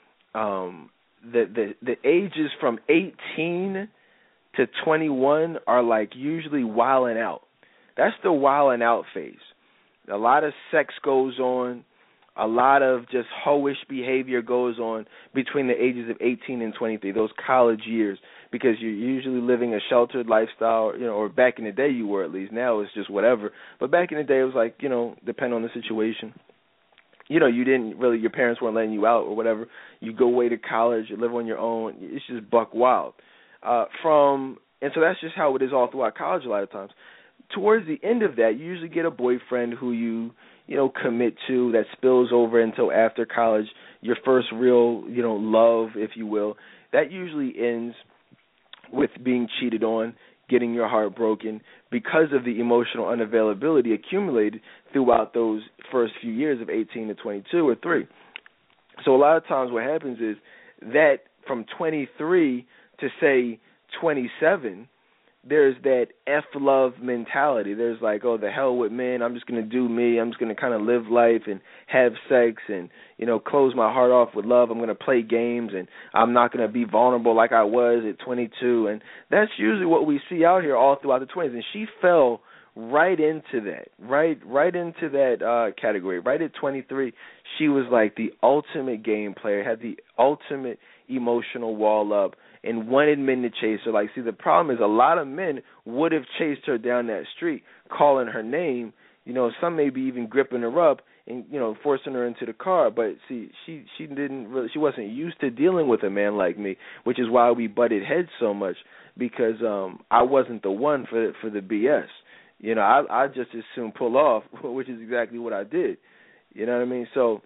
that the ages from 18 to 21 are like usually wilding out. That's the wilding out phase. A lot of sex goes on. A lot of just hoish behavior goes on between the ages of 18 and 23, those college years, because you're usually living a sheltered lifestyle, you know, or back in the day you were at least. Now it's just whatever. But back in the day it was like, you know, depend on the situation. you didn't really, your parents weren't letting you out or whatever. You go away to college, you live on your own. It's just buck wild. And so that's just how it is all throughout college a lot of times. Towards the end of that, you usually get a boyfriend who you commit to, that spills over until after college, your first real, love, if you will. That usually ends with being cheated on, getting your heart broken because of the emotional unavailability accumulated throughout those first few years of 18 to 22 or 3. So a lot of times what happens is that from 23 to, say, 27, there's that F-love mentality. There's like, oh, the hell with men. I'm just going to do me. I'm just going to kind of live life and have sex and, close my heart off with love. I'm going to play games, and I'm not going to be vulnerable like I was at 22. And that's usually what we see out here all throughout the 20s. And she fell right into that, right into that category. Right at 23, she was like the ultimate game player, had the ultimate emotional wall up, and wanted men to chase her. Like, see, the problem is a lot of men would have chased her down that street, calling her name. Some maybe even gripping her up and forcing her into the car. But see, she wasn't used to dealing with a man like me, which is why we butted heads so much, because I wasn't the one for the BS. I just as soon pull off, which is exactly what I did. You know what I mean? So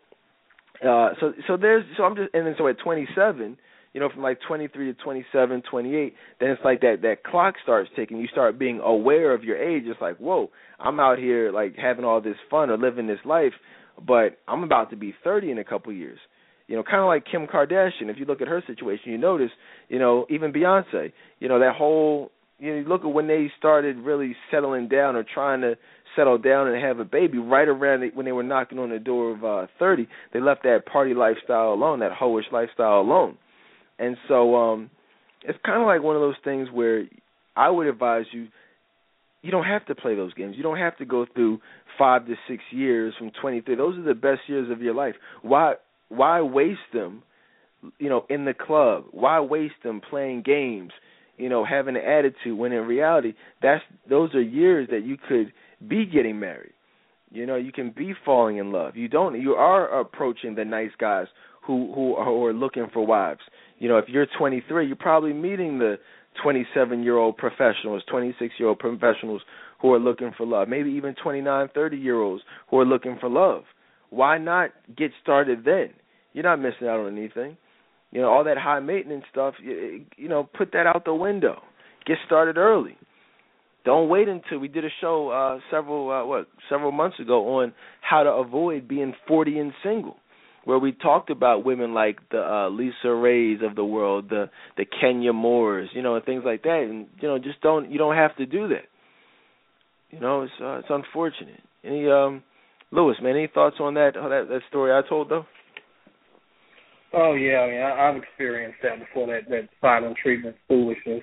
at 27. From like 23 to 27, 28, then it's like that clock starts ticking. You start being aware of your age. It's like, whoa, I'm out here like having all this fun or living this life, but I'm about to be 30 in a couple years. Kind of like Kim Kardashian. If you look at her situation, you notice, even Beyonce, that whole, you look at when they started really settling down or trying to settle down and have a baby, right around when they were knocking on the door of 30, they left that party lifestyle alone, that hoish lifestyle alone. And so it's kind of like one of those things where I would advise you don't have to play those games. You don't have to go through 5 to 6 years from 23. Those are the best years of your life. Why waste them, in the club? Why waste them playing games, having an attitude, when in reality those are years that you could be getting married. You can be falling in love. You are approaching the nice guys who are looking for wives. If you're 23, you're probably meeting the 27-year-old professionals, 26-year-old professionals who are looking for love, maybe even 29, 30-year-olds who are looking for love. Why not get started then? You're not missing out on anything. All that high maintenance stuff, put that out the window. Get started early. Don't wait until, we did a show several months ago on how to avoid being 40 and single, where we talked about women like the Lisa Rays of the world, the Kenya Moores, and things like that. And you don't have to do that. It's unfortunate. Lewis, man, any thoughts on that story I told though? Oh yeah, I mean I've experienced that before. That silent treatment foolishness.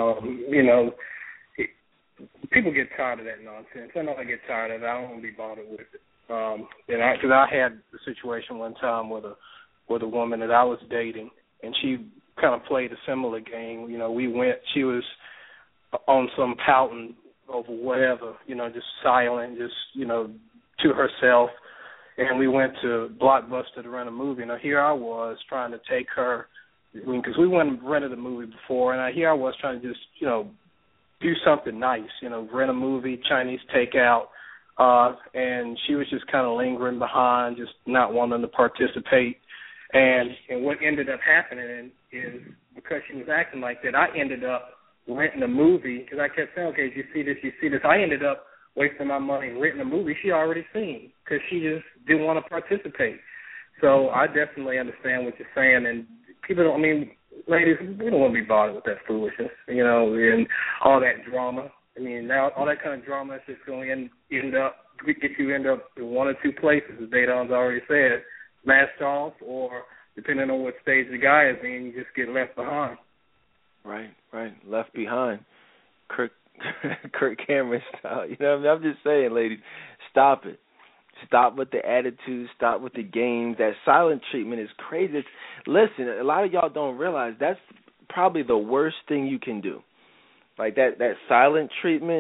People get tired of that nonsense. I know I get tired of it. I don't want to be bothered with it. Because I had a situation one time with a woman that I was dating, and she kind of played a similar game. She was on some pouting over whatever, just silent, just, to herself. And we went to Blockbuster to rent a movie. Now, here I was trying to take her, because we went and rented a movie before, and here I was trying to just, do something nice, rent a movie, Chinese takeout. And she was just kind of lingering behind, just not wanting to participate. And what ended up happening is, because she was acting like that, I ended up renting a movie, because I kept saying, okay, you see this. I ended up wasting my money renting a movie she already seen, because she just didn't want to participate. So I definitely understand what you're saying. And people don't, ladies, we don't want to be bothered with that foolishness, and all that drama. Now all that kind of drama is just going to end up in one or two places, as Deion's already said, masked off, or depending on what stage the guy is in, you just get left behind. Right, left behind. Kirk Cameron style. I'm just saying, ladies, stop it. Stop with the attitude. Stop with the games. That silent treatment is crazy. Listen, a lot of y'all don't realize that's probably the worst thing you can do. Like that silent treatment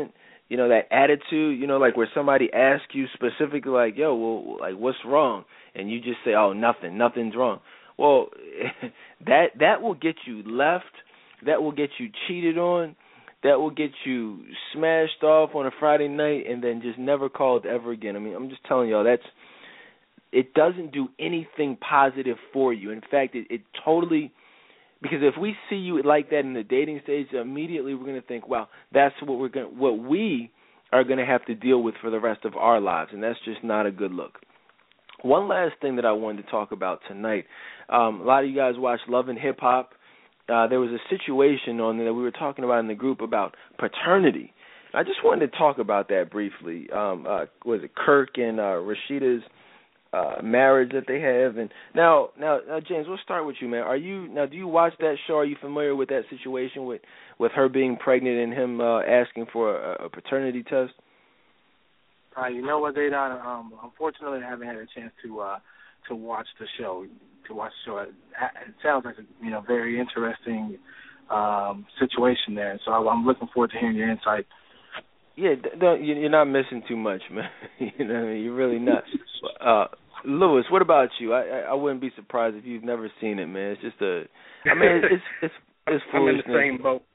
that attitude, like where somebody asks you specifically, like, yo, well, like, what's wrong? And you just say, oh, nothing's wrong. Well, that will get you left. That will get you cheated on. That will get you smashed off on a Friday night and then just never called ever again. I mean, I'm just telling y'all, it doesn't do anything positive for you. In fact, it totally, because if we see you like that in the dating stage, immediately we're going to think, wow, that's what we are going to have to deal with for the rest of our lives, and that's just not a good look. One last thing that I wanted to talk about tonight. A lot of you guys watch Love and Hip Hop. There was a situation on there that we were talking about in the group about paternity. I just wanted to talk about that briefly. Was it Kirk and Rashida's marriage that they have? And now, James, we'll start with you, man. Do you watch that show? Are you familiar with that situation with her being pregnant and him asking for a paternity test? You know what, they done? Unfortunately, I haven't had a chance to watch the show. It sounds like a very interesting situation there. So I'm looking forward to hearing your insight. Yeah, you're not missing too much, man. You're really not. Lewis, what about you? I wouldn't be surprised if you've never seen it, man. It's just it's foolishness. I'm in the same boat.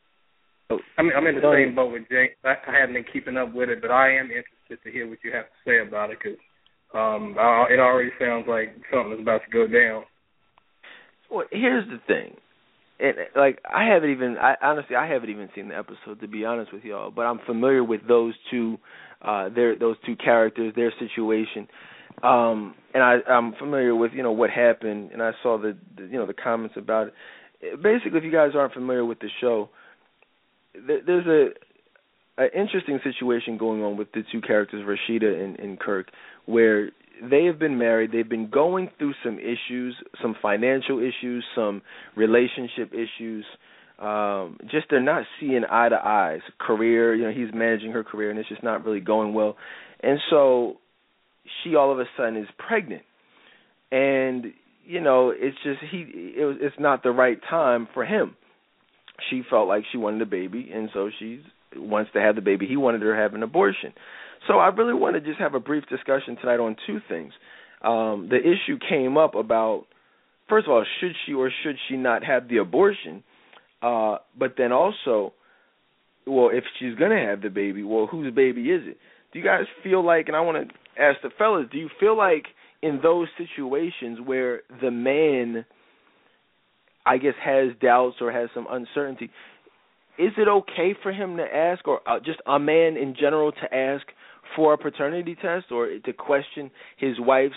I'm in the same boat with James. I haven't been keeping up with it, but I am interested to hear what you have to say about it, because it already sounds like something is about to go down. Well, here's the thing. I haven't even seen the episode, to be honest with y'all, but I'm familiar with those two characters, their situation. And I'm familiar with, what happened, and I saw the comments about it. Basically, if you guys aren't familiar with the show, there's an interesting situation going on with the two characters, Rashida and Kirk, where they have been married. They've been going through some issues, some financial issues, some relationship issues. Just they're not seeing eye to eye. Career, he's managing her career, and it's just not really going well. And so she all of a sudden is pregnant. And, it's not the right time for him. She felt like she wanted a baby, and so she wants to have the baby. He wanted her to have an abortion. So I really want to just have a brief discussion tonight on two things. The issue came up about, first of all, should she or should she not have the abortion? But then also, well, if she's going to have the baby, well, whose baby is it? Do you guys feel like, and I want to ask the fellas, do you feel like in those situations where the man, I guess, has doubts or has some uncertainty, is it okay for him to ask, or just a man in general to ask for a paternity test, or to question his wife's,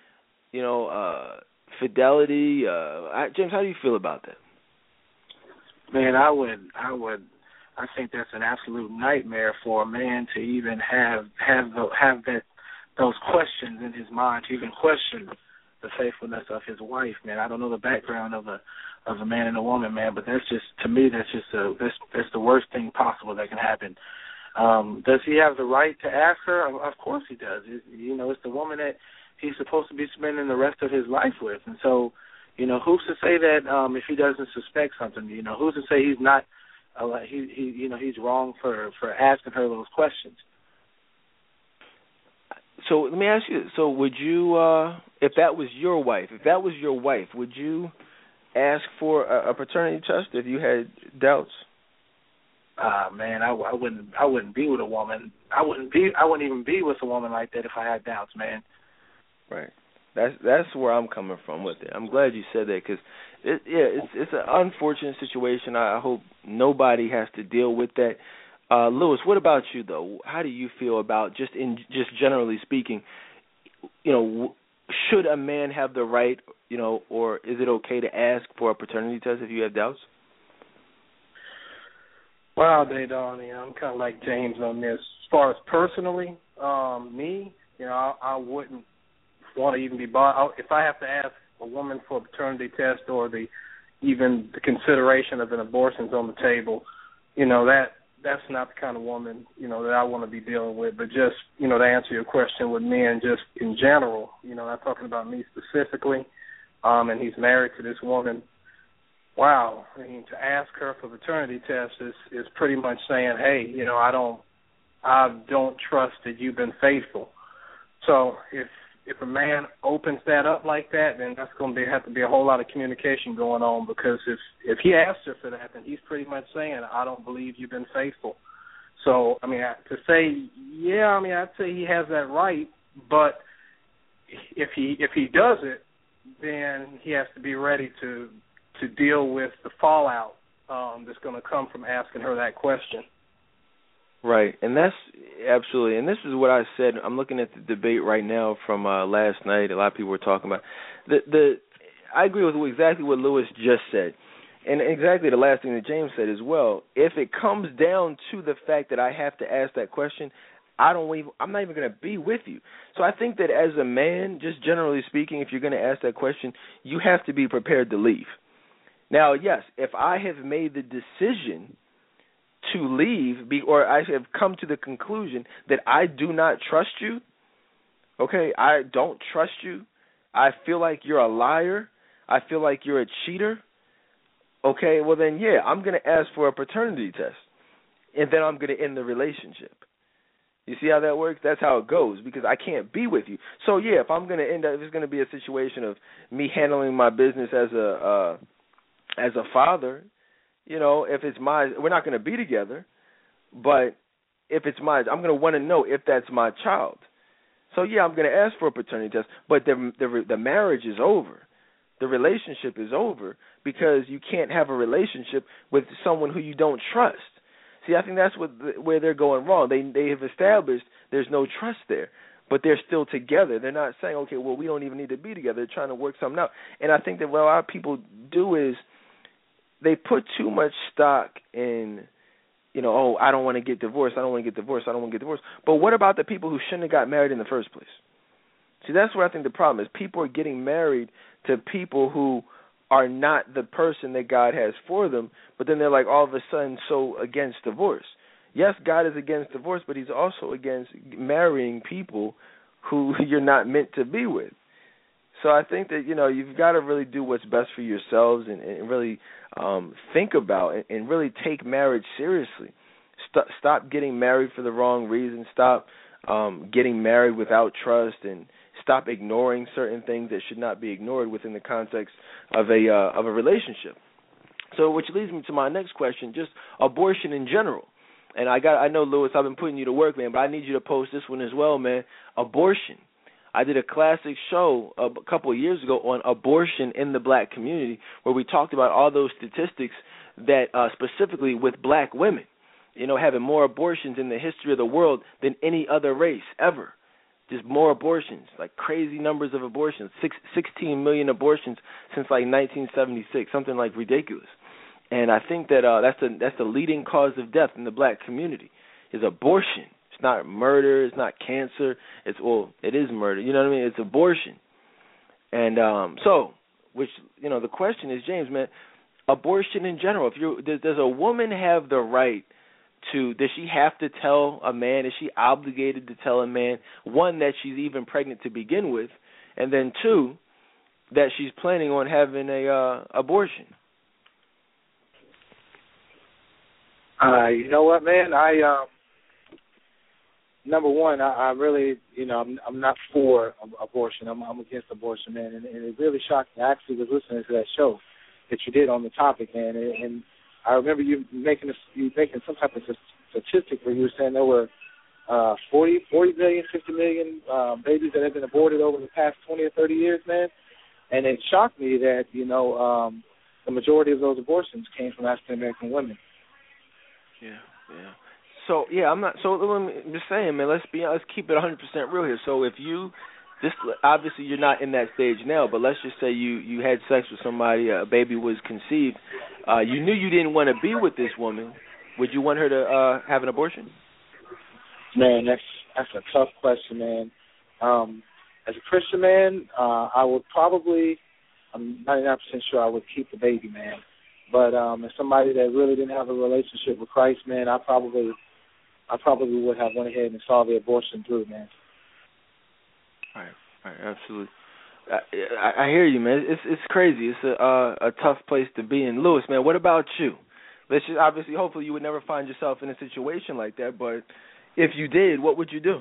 fidelity? James, how do you feel about that? Man, I think that's an absolute nightmare for a man to even have those questions in his mind, to even question the faithfulness of his wife. Man, I don't know the background of a man and a woman, man, but that's the worst thing possible that can happen. Does he have the right to ask her? Of course he does. It's the woman that he's supposed to be spending the rest of his life with, and so, who's to say that if he doesn't suspect something? Who's to say he's not? He's wrong for asking her those questions. So let me ask you. So would you, if that was your wife, would you ask for a paternity test if you had doubts? Man, I wouldn't be with a woman. I wouldn't even be with a woman like that if I had doubts, man. Right. That's where I'm coming from with it. I'm glad you said that, because it's an unfortunate situation. I hope nobody has to deal with that. Lewis, what about you though? How do you feel about just generally speaking? Should a man have the right, or is it okay to ask for a paternity test if you have doubts? Well, Donnie, I'm kind of like James on this. As far as personally, me, I wouldn't want to even be bought. If I have to ask a woman for a paternity test, or even the consideration of an abortion's on the table, that's not the kind of woman, that I want to be dealing with. But just, to answer your question with men just in general, not talking about me specifically, and he's married to this woman. Wow, to ask her for paternity test is pretty much saying, hey, I don't I don't trust that you've been faithful. So if a man opens that up like that, then that's going to have to be a whole lot of communication going on, because if he asks her for that, then he's pretty much saying, I don't believe you've been faithful. So, I mean, to say, yeah, I mean, I'd say he has that right, but if he does it, then he has to be ready to deal with the fallout that's going to come from asking her that question. Right, and that's absolutely, and this is what I said. I'm looking at the debate right now from last night. A lot of people were talking about I agree with exactly what Lewis just said, and exactly the last thing that James said as well. If it comes down to the fact that I have to ask that question, I'm not even going to be with you. So I think that as a man, just generally speaking, if you're going to ask that question, you have to be prepared to leave. Now, yes, if I have made the decision to leave, or I have come to the conclusion that I do not trust you, okay, I don't trust you, I feel like you're a liar, I feel like you're a cheater, okay, well then, yeah, I'm going to ask for a paternity test, and then I'm going to end the relationship. You see how that works? That's how it goes, because I can't be with you. So, yeah, if I'm going to end up, if it's going to be a situation of me handling my business as a father, you know, if it's we're not going to be together, but if it's I'm going to want to know if that's my child. So, yeah, I'm going to ask for a paternity test, but the marriage is over. The relationship is over, because you can't have a relationship with someone who you don't trust. See, I think that's where they're going wrong. They have established there's no trust there, but they're still together. They're not saying, okay, well, we don't even need to be together. They're trying to work something out. And I think that what a lot of people do is they put too much stock in, you know, oh, I don't want to get divorced. I don't want to get divorced. I don't want to get divorced. But what about the people who shouldn't have got married in the first place? See, that's where I think the problem is. People are getting married to people who are not the person that God has for them, but then they're like all of a sudden so against divorce. Yes, God is against divorce, but he's also against marrying people who you're not meant to be with. So I think that, you know, you've got to really do what's best for yourselves and really think about and really take marriage seriously. Stop getting married for the wrong reasons. Stop getting married without trust, and stop ignoring certain things that should not be ignored within the context of a relationship. So, which leads me to my next question, just abortion in general. And I know, Lewis, I've been putting you to work, man, but I need you to post this one as well, man. Abortion. I did a classic show a couple of years ago on abortion in the black community, where we talked about all those statistics that specifically with black women, you know, having more abortions in the history of the world than any other race ever. Just more abortions, like crazy numbers of abortions, 16 million abortions since like 1976, something like ridiculous. And I think that that's the leading cause of death in the black community is abortion. It's not murder, it's not cancer. It is murder. You know what I mean? It's abortion. And so, which, you know, the question is, James, man, abortion in general. Does a woman have the right does she have to tell a man? Is she obligated to tell a man, one, that she's even pregnant to begin with, and then two, that she's planning on having a abortion? You know what, man? Number one, I really, you know, I'm not for abortion. I'm against abortion, man, and it really shocked me. I actually was listening to that show that you did on the topic, man, and I remember you making some type of statistic where you were saying there were 40 million, 50 million babies that have been aborted over the past 20 or 30 years, man. And it shocked me that, you know, the majority of those abortions came from African American women. Yeah. So I'm just saying, man. Let's keep it 100% real here. So if obviously you're not in that stage now, but let's just say you had sex with somebody, a baby was conceived, you knew you didn't want to be with this woman. Would you want her to have an abortion? Man, that's a tough question, man. As a Christian man, I would probably, I'm 99% sure I would keep the baby, man. But as somebody that really didn't have a relationship with Christ, man, I probably would have went ahead and saw the abortion through, man. Right, absolutely. I hear you, man. It's crazy. It's a tough place to be in. Lewis, man, what about you? Hopefully you would never find yourself in a situation like that, but, If you did, what would you do?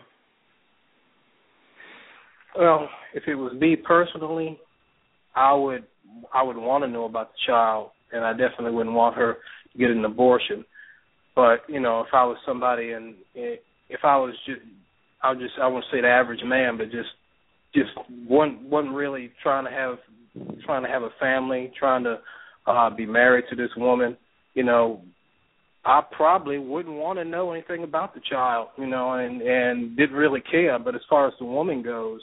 Well, if it was me personally, I would want to know about the child, and I definitely wouldn't want her to get an abortion. But if I was somebody, and if I was I wouldn't say the average man, but just wasn't really trying to have a family, trying to be married to this woman, I probably wouldn't want to know anything about the child, and didn't really care. But as far as the woman goes,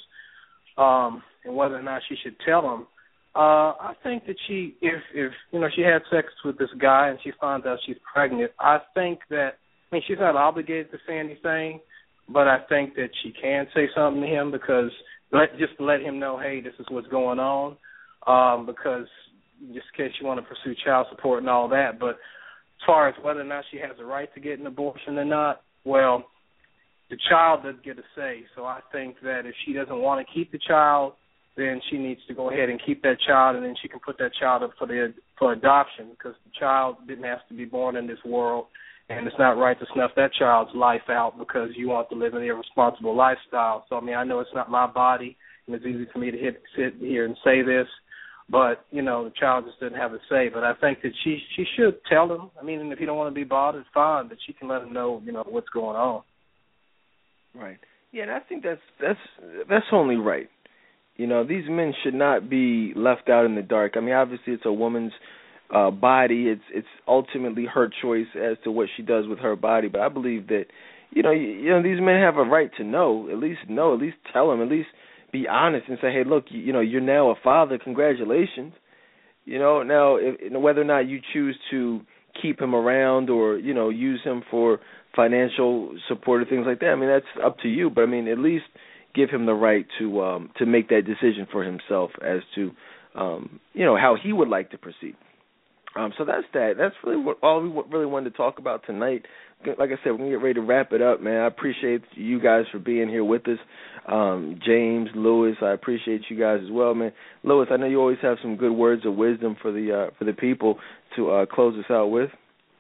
and whether or not she should tell him, I think that if she had sex with this guy and she finds out she's pregnant, I think that, she's not obligated to say anything, but I think that she can say something to him, because just to let him know, hey, this is what's going on, because just in case you want to pursue child support and all that. But as far as whether or not she has the right to get an abortion or not, well, the child doesn't get a say. So I think that if she doesn't want to keep the child, then she needs to go ahead and keep that child, and then she can put that child up for adoption, because the child didn't have to be born in this world, and it's not right to snuff that child's life out because you want to live an irresponsible lifestyle. So, I know it's not my body, and it's easy for me to sit here and say this, but, the child just doesn't have a say. But I think that she should tell him. And if he don't want to be bothered, fine, but she can let him know, what's going on. Right. Yeah, and I think that's only right. These men should not be left out in the dark. Obviously it's a woman's body. It's ultimately her choice as to what she does with her body. But I believe that, these men have a right to know, at least tell them, at least be honest and say, hey, look, you're now a father. Congratulations. Now whether or not you choose to keep him around or, use him for financial support or things like that, that's up to you. But at least give him the right to make that decision for himself as to how he would like to proceed. So that's that. That's really all we really wanted to talk about tonight. Like I said, we're going to get ready to wrap it up, man. I appreciate you guys for being here with us. James, Lewis, I appreciate you guys as well, man. Lewis, I know you always have some good words of wisdom for the people to close us out with.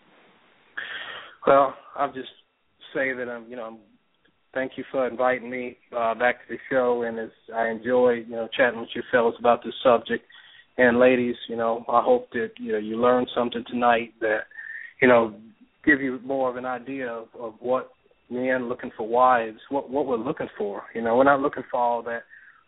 Well, I'll just say that thank you for inviting me back to the show, and I enjoy chatting with you fellas about this subject. And ladies, I hope that you learned something tonight that give you more of an idea of what men looking for wives, what we're looking for. We're not looking for all that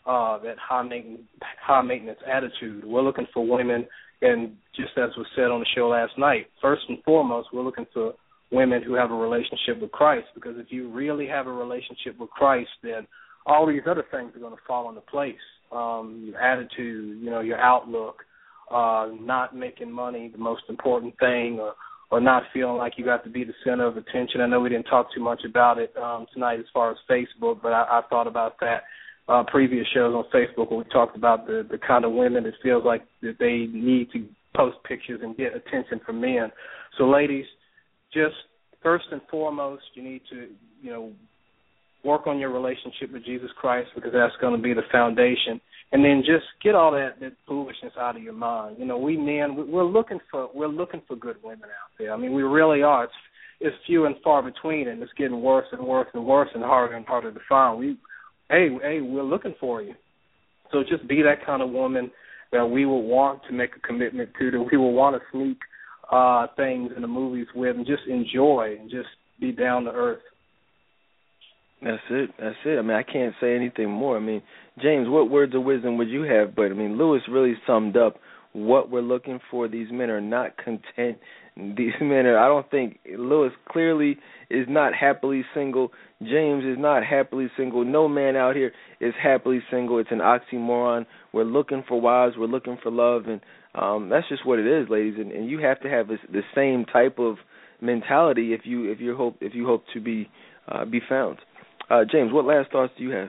high maintenance attitude. We're looking for women, and just as was said on the show last night, first and foremost, we're looking for women who have a relationship with Christ, because if you really have a relationship with Christ, then all these other things are going to fall into place. Your attitude, your outlook, not making money the most important thing, or not feeling like you got to be the center of attention. I know we didn't talk too much about it tonight as far as Facebook, but I thought about that previous shows on Facebook where we talked about the kind of women that feels like that they need to post pictures and get attention from men. So ladies, just first and foremost, you need to, work on your relationship with Jesus Christ, because that's going to be the foundation. And then just get all that foolishness out of your mind. We men, we're looking for good women out there. We really are. It's few and far between, and it's getting worse and worse and worse and harder to find. We're looking for you. So just be that kind of woman that we will want to make a commitment to, that we will want to sneak things in the movies with, and just enjoy and just be down to earth. That's it. I can't say anything more. James, what words of wisdom would you have? But, Lewis really summed up what we're looking for. These men are not content. These men are, I don't think, Lewis clearly is not happily single. James is not happily single. No man out here is happily single. It's an oxymoron. We're looking for wives. We're looking for love. And that's just what it is, ladies. And you have to have the same type of mentality if you hope to be found. James, what last thoughts do you have?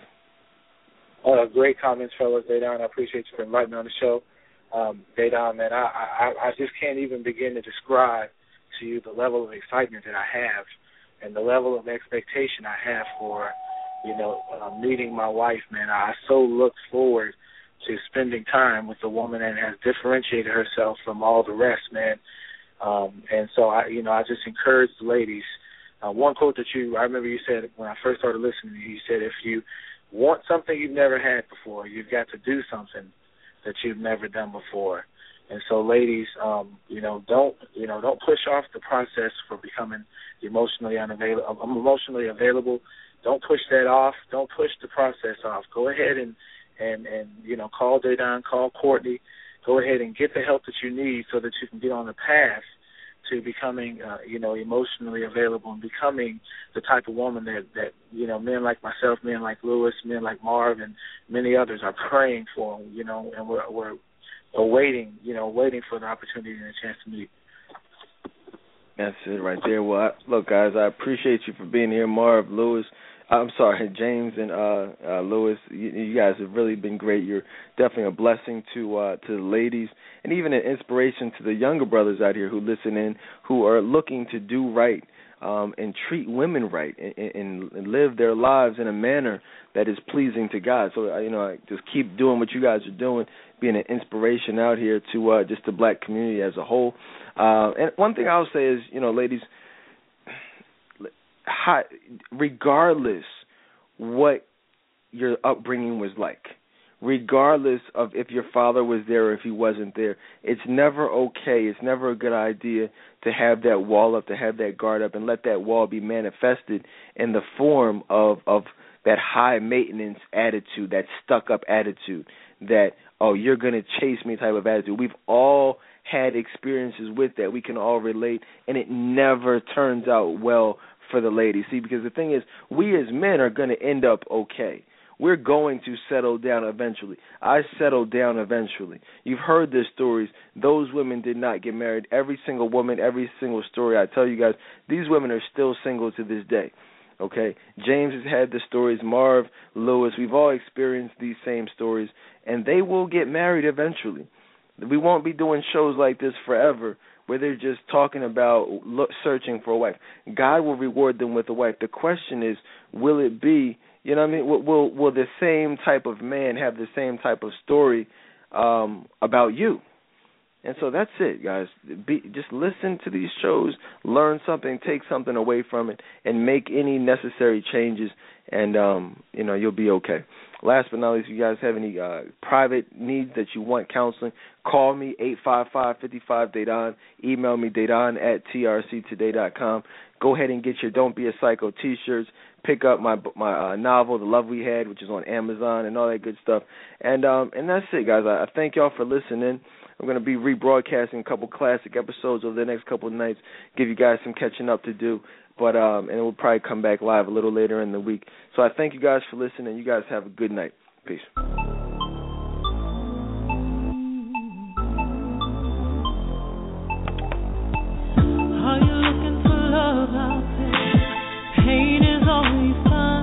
Great comments, fellas. Dedan, I appreciate you for inviting me on the show. Dedan, man, I just can't even begin to describe to you the level of excitement that I have and the level of expectation I have for, meeting my wife, man. I so look forward to spending time with a woman that has differentiated herself from all the rest, man. And so I just encourage the ladies, one quote that I remember you said when I first started listening to you, you said if you want something you've never had before, you've got to do something that you've never done before. And so, ladies, don't push off the process for becoming emotionally available. Don't push that off. Don't push the process off. Go ahead and call Dedan, call Courtney. Go ahead and get the help that you need so that you can get on the path to becoming, emotionally available and becoming the type of woman that men like myself, men like Lewis, men like Marv, and many others are praying for, and we're waiting for the opportunity and a chance to meet. That's it right there. Well, look, guys, I appreciate you for being here, Marv, Lewis. I'm sorry, James and Lewis. You guys have really been great. You're definitely a blessing to the ladies, and even an inspiration to the younger brothers out here who listen in, who are looking to do right and treat women right and live their lives in a manner that is pleasing to God. So, I just keep doing what you guys are doing, being an inspiration out here to just the black community as a whole. And one thing I'll say is, ladies, regardless what your upbringing was like, regardless of if your father was there or if he wasn't there, it's never okay, it's never a good idea to have that wall up, to have that guard up, and let that wall be manifested in the form of that high maintenance attitude, that stuck up attitude, that, oh, you're going to chase me type of attitude. We've all had experiences with that. We can all relate, and it never turns out well for the ladies. See, because the thing is, we as men are going to end up okay. We're going to settle down eventually. I settled down eventually. You've heard the stories. Those women did not get married. Every single woman, every single story I tell you guys, these women are still single to this day. Okay? James has had the stories. Marv, Lewis, we've all experienced these same stories, and they will get married eventually. We won't be doing shows like this forever where they're just talking about searching for a wife. God will reward them with a wife. The question is, will it be, will the same type of man have the same type of story about you? And so that's it, guys. Just listen to these shows, learn something, take something away from it, and make any necessary changes, and you'll be okay. Last but not least, if you guys have any private needs that you want counseling, call me, 855-55-DADON. Email me, dadon@trctoday.com. Go ahead and get your Don't Be a Psycho T-shirts. Pick up my novel, The Love We Had, which is on Amazon, and all that good stuff. And that's it, guys. I thank y'all for listening. I'm going to be rebroadcasting a couple classic episodes over the next couple of nights, give you guys some catching up to do. But and it will probably come back live a little later in the week. So I thank you guys for listening. You guys have a good night. Peace. Are you looking for love out there? Pain is all you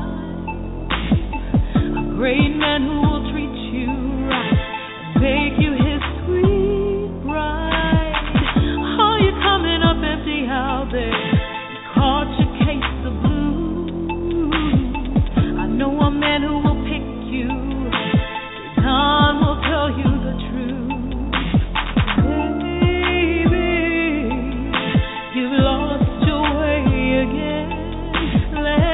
find. A great man who will treat you right and make you his sweet bride. Are you coming up empty out there? Caught your case of blues. I know a man who will pick you. Don will tell you the truth. Baby, you've lost your way again. Let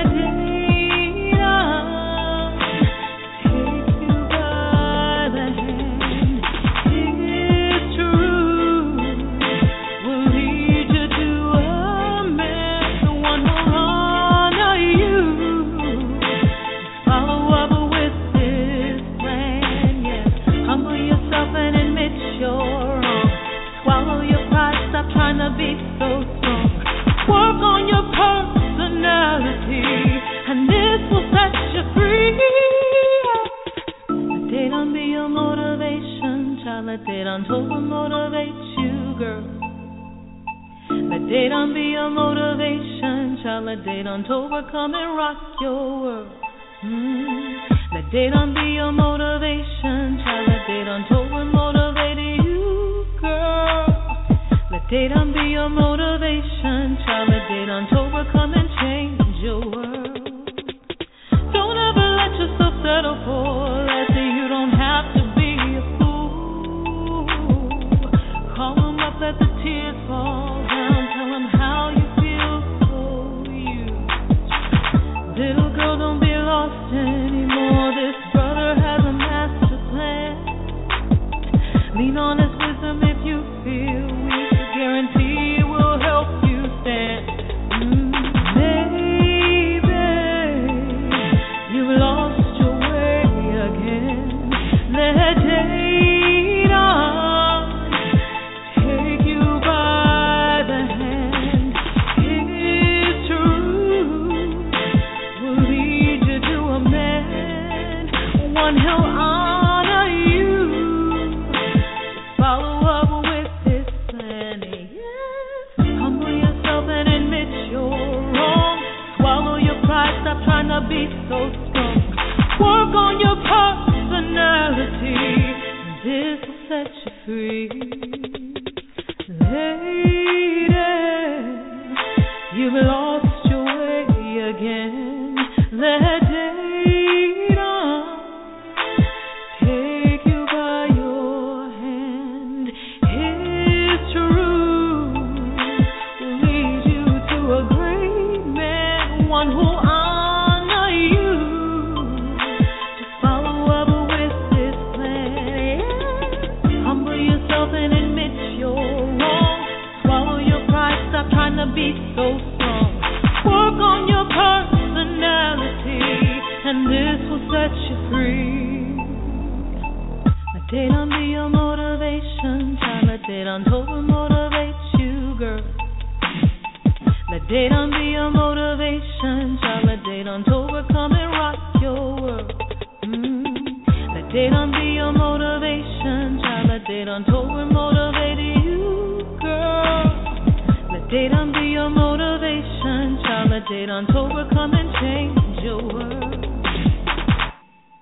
Dedan take you by the hand. It's true. Will lead you to a man, the one who'll honor you. Follow up with this plan, yes. Humble yourself and admit you're wrong. Swallow your pride, stop trying to be so strong. Work on your personality, and this will set you free. Let Dedan be your motivation, child. Let Dedan totally motivate you, girl. Let Dedan be your motivation, child. Let Dedan totally come and rock your world. Let Dedan be your motivation, child. Let Dedan totally motivate you, girl. Let Dedan be your motivation, child. Let Dedan totally come and change your world. Don't ever let yourself settle for less. You don't have to be a fool. Call him up, let the tears fall down. Tell him how you feel for you. one who'll honor you. Follow up with his plan. Yes. Humble yourself and admit you're wrong. Swallow your pride, stop trying to be so strong. Work on your personality, and this will set you free. Lady, you've lost your way again. Let Dayton take you by your hand. His truth will lead you to a great man, one who'll honor you. Just follow up with this plan. Humble yourself and admit you're wrong. Swallow your pride, stop trying to be so strong. Work on your personality, and this will set you free. Let Dayton be your motivation, child. Let Dayton Tova motivate you, girl. Let Dayton be your motivation, child. Let Dayton Tova come and rock your world. Let Dayton be your motivation, child. Let Dayton Tova motivate you, girl. Let Dayton be your motivation, child. Let Dayton Tova come and change your world.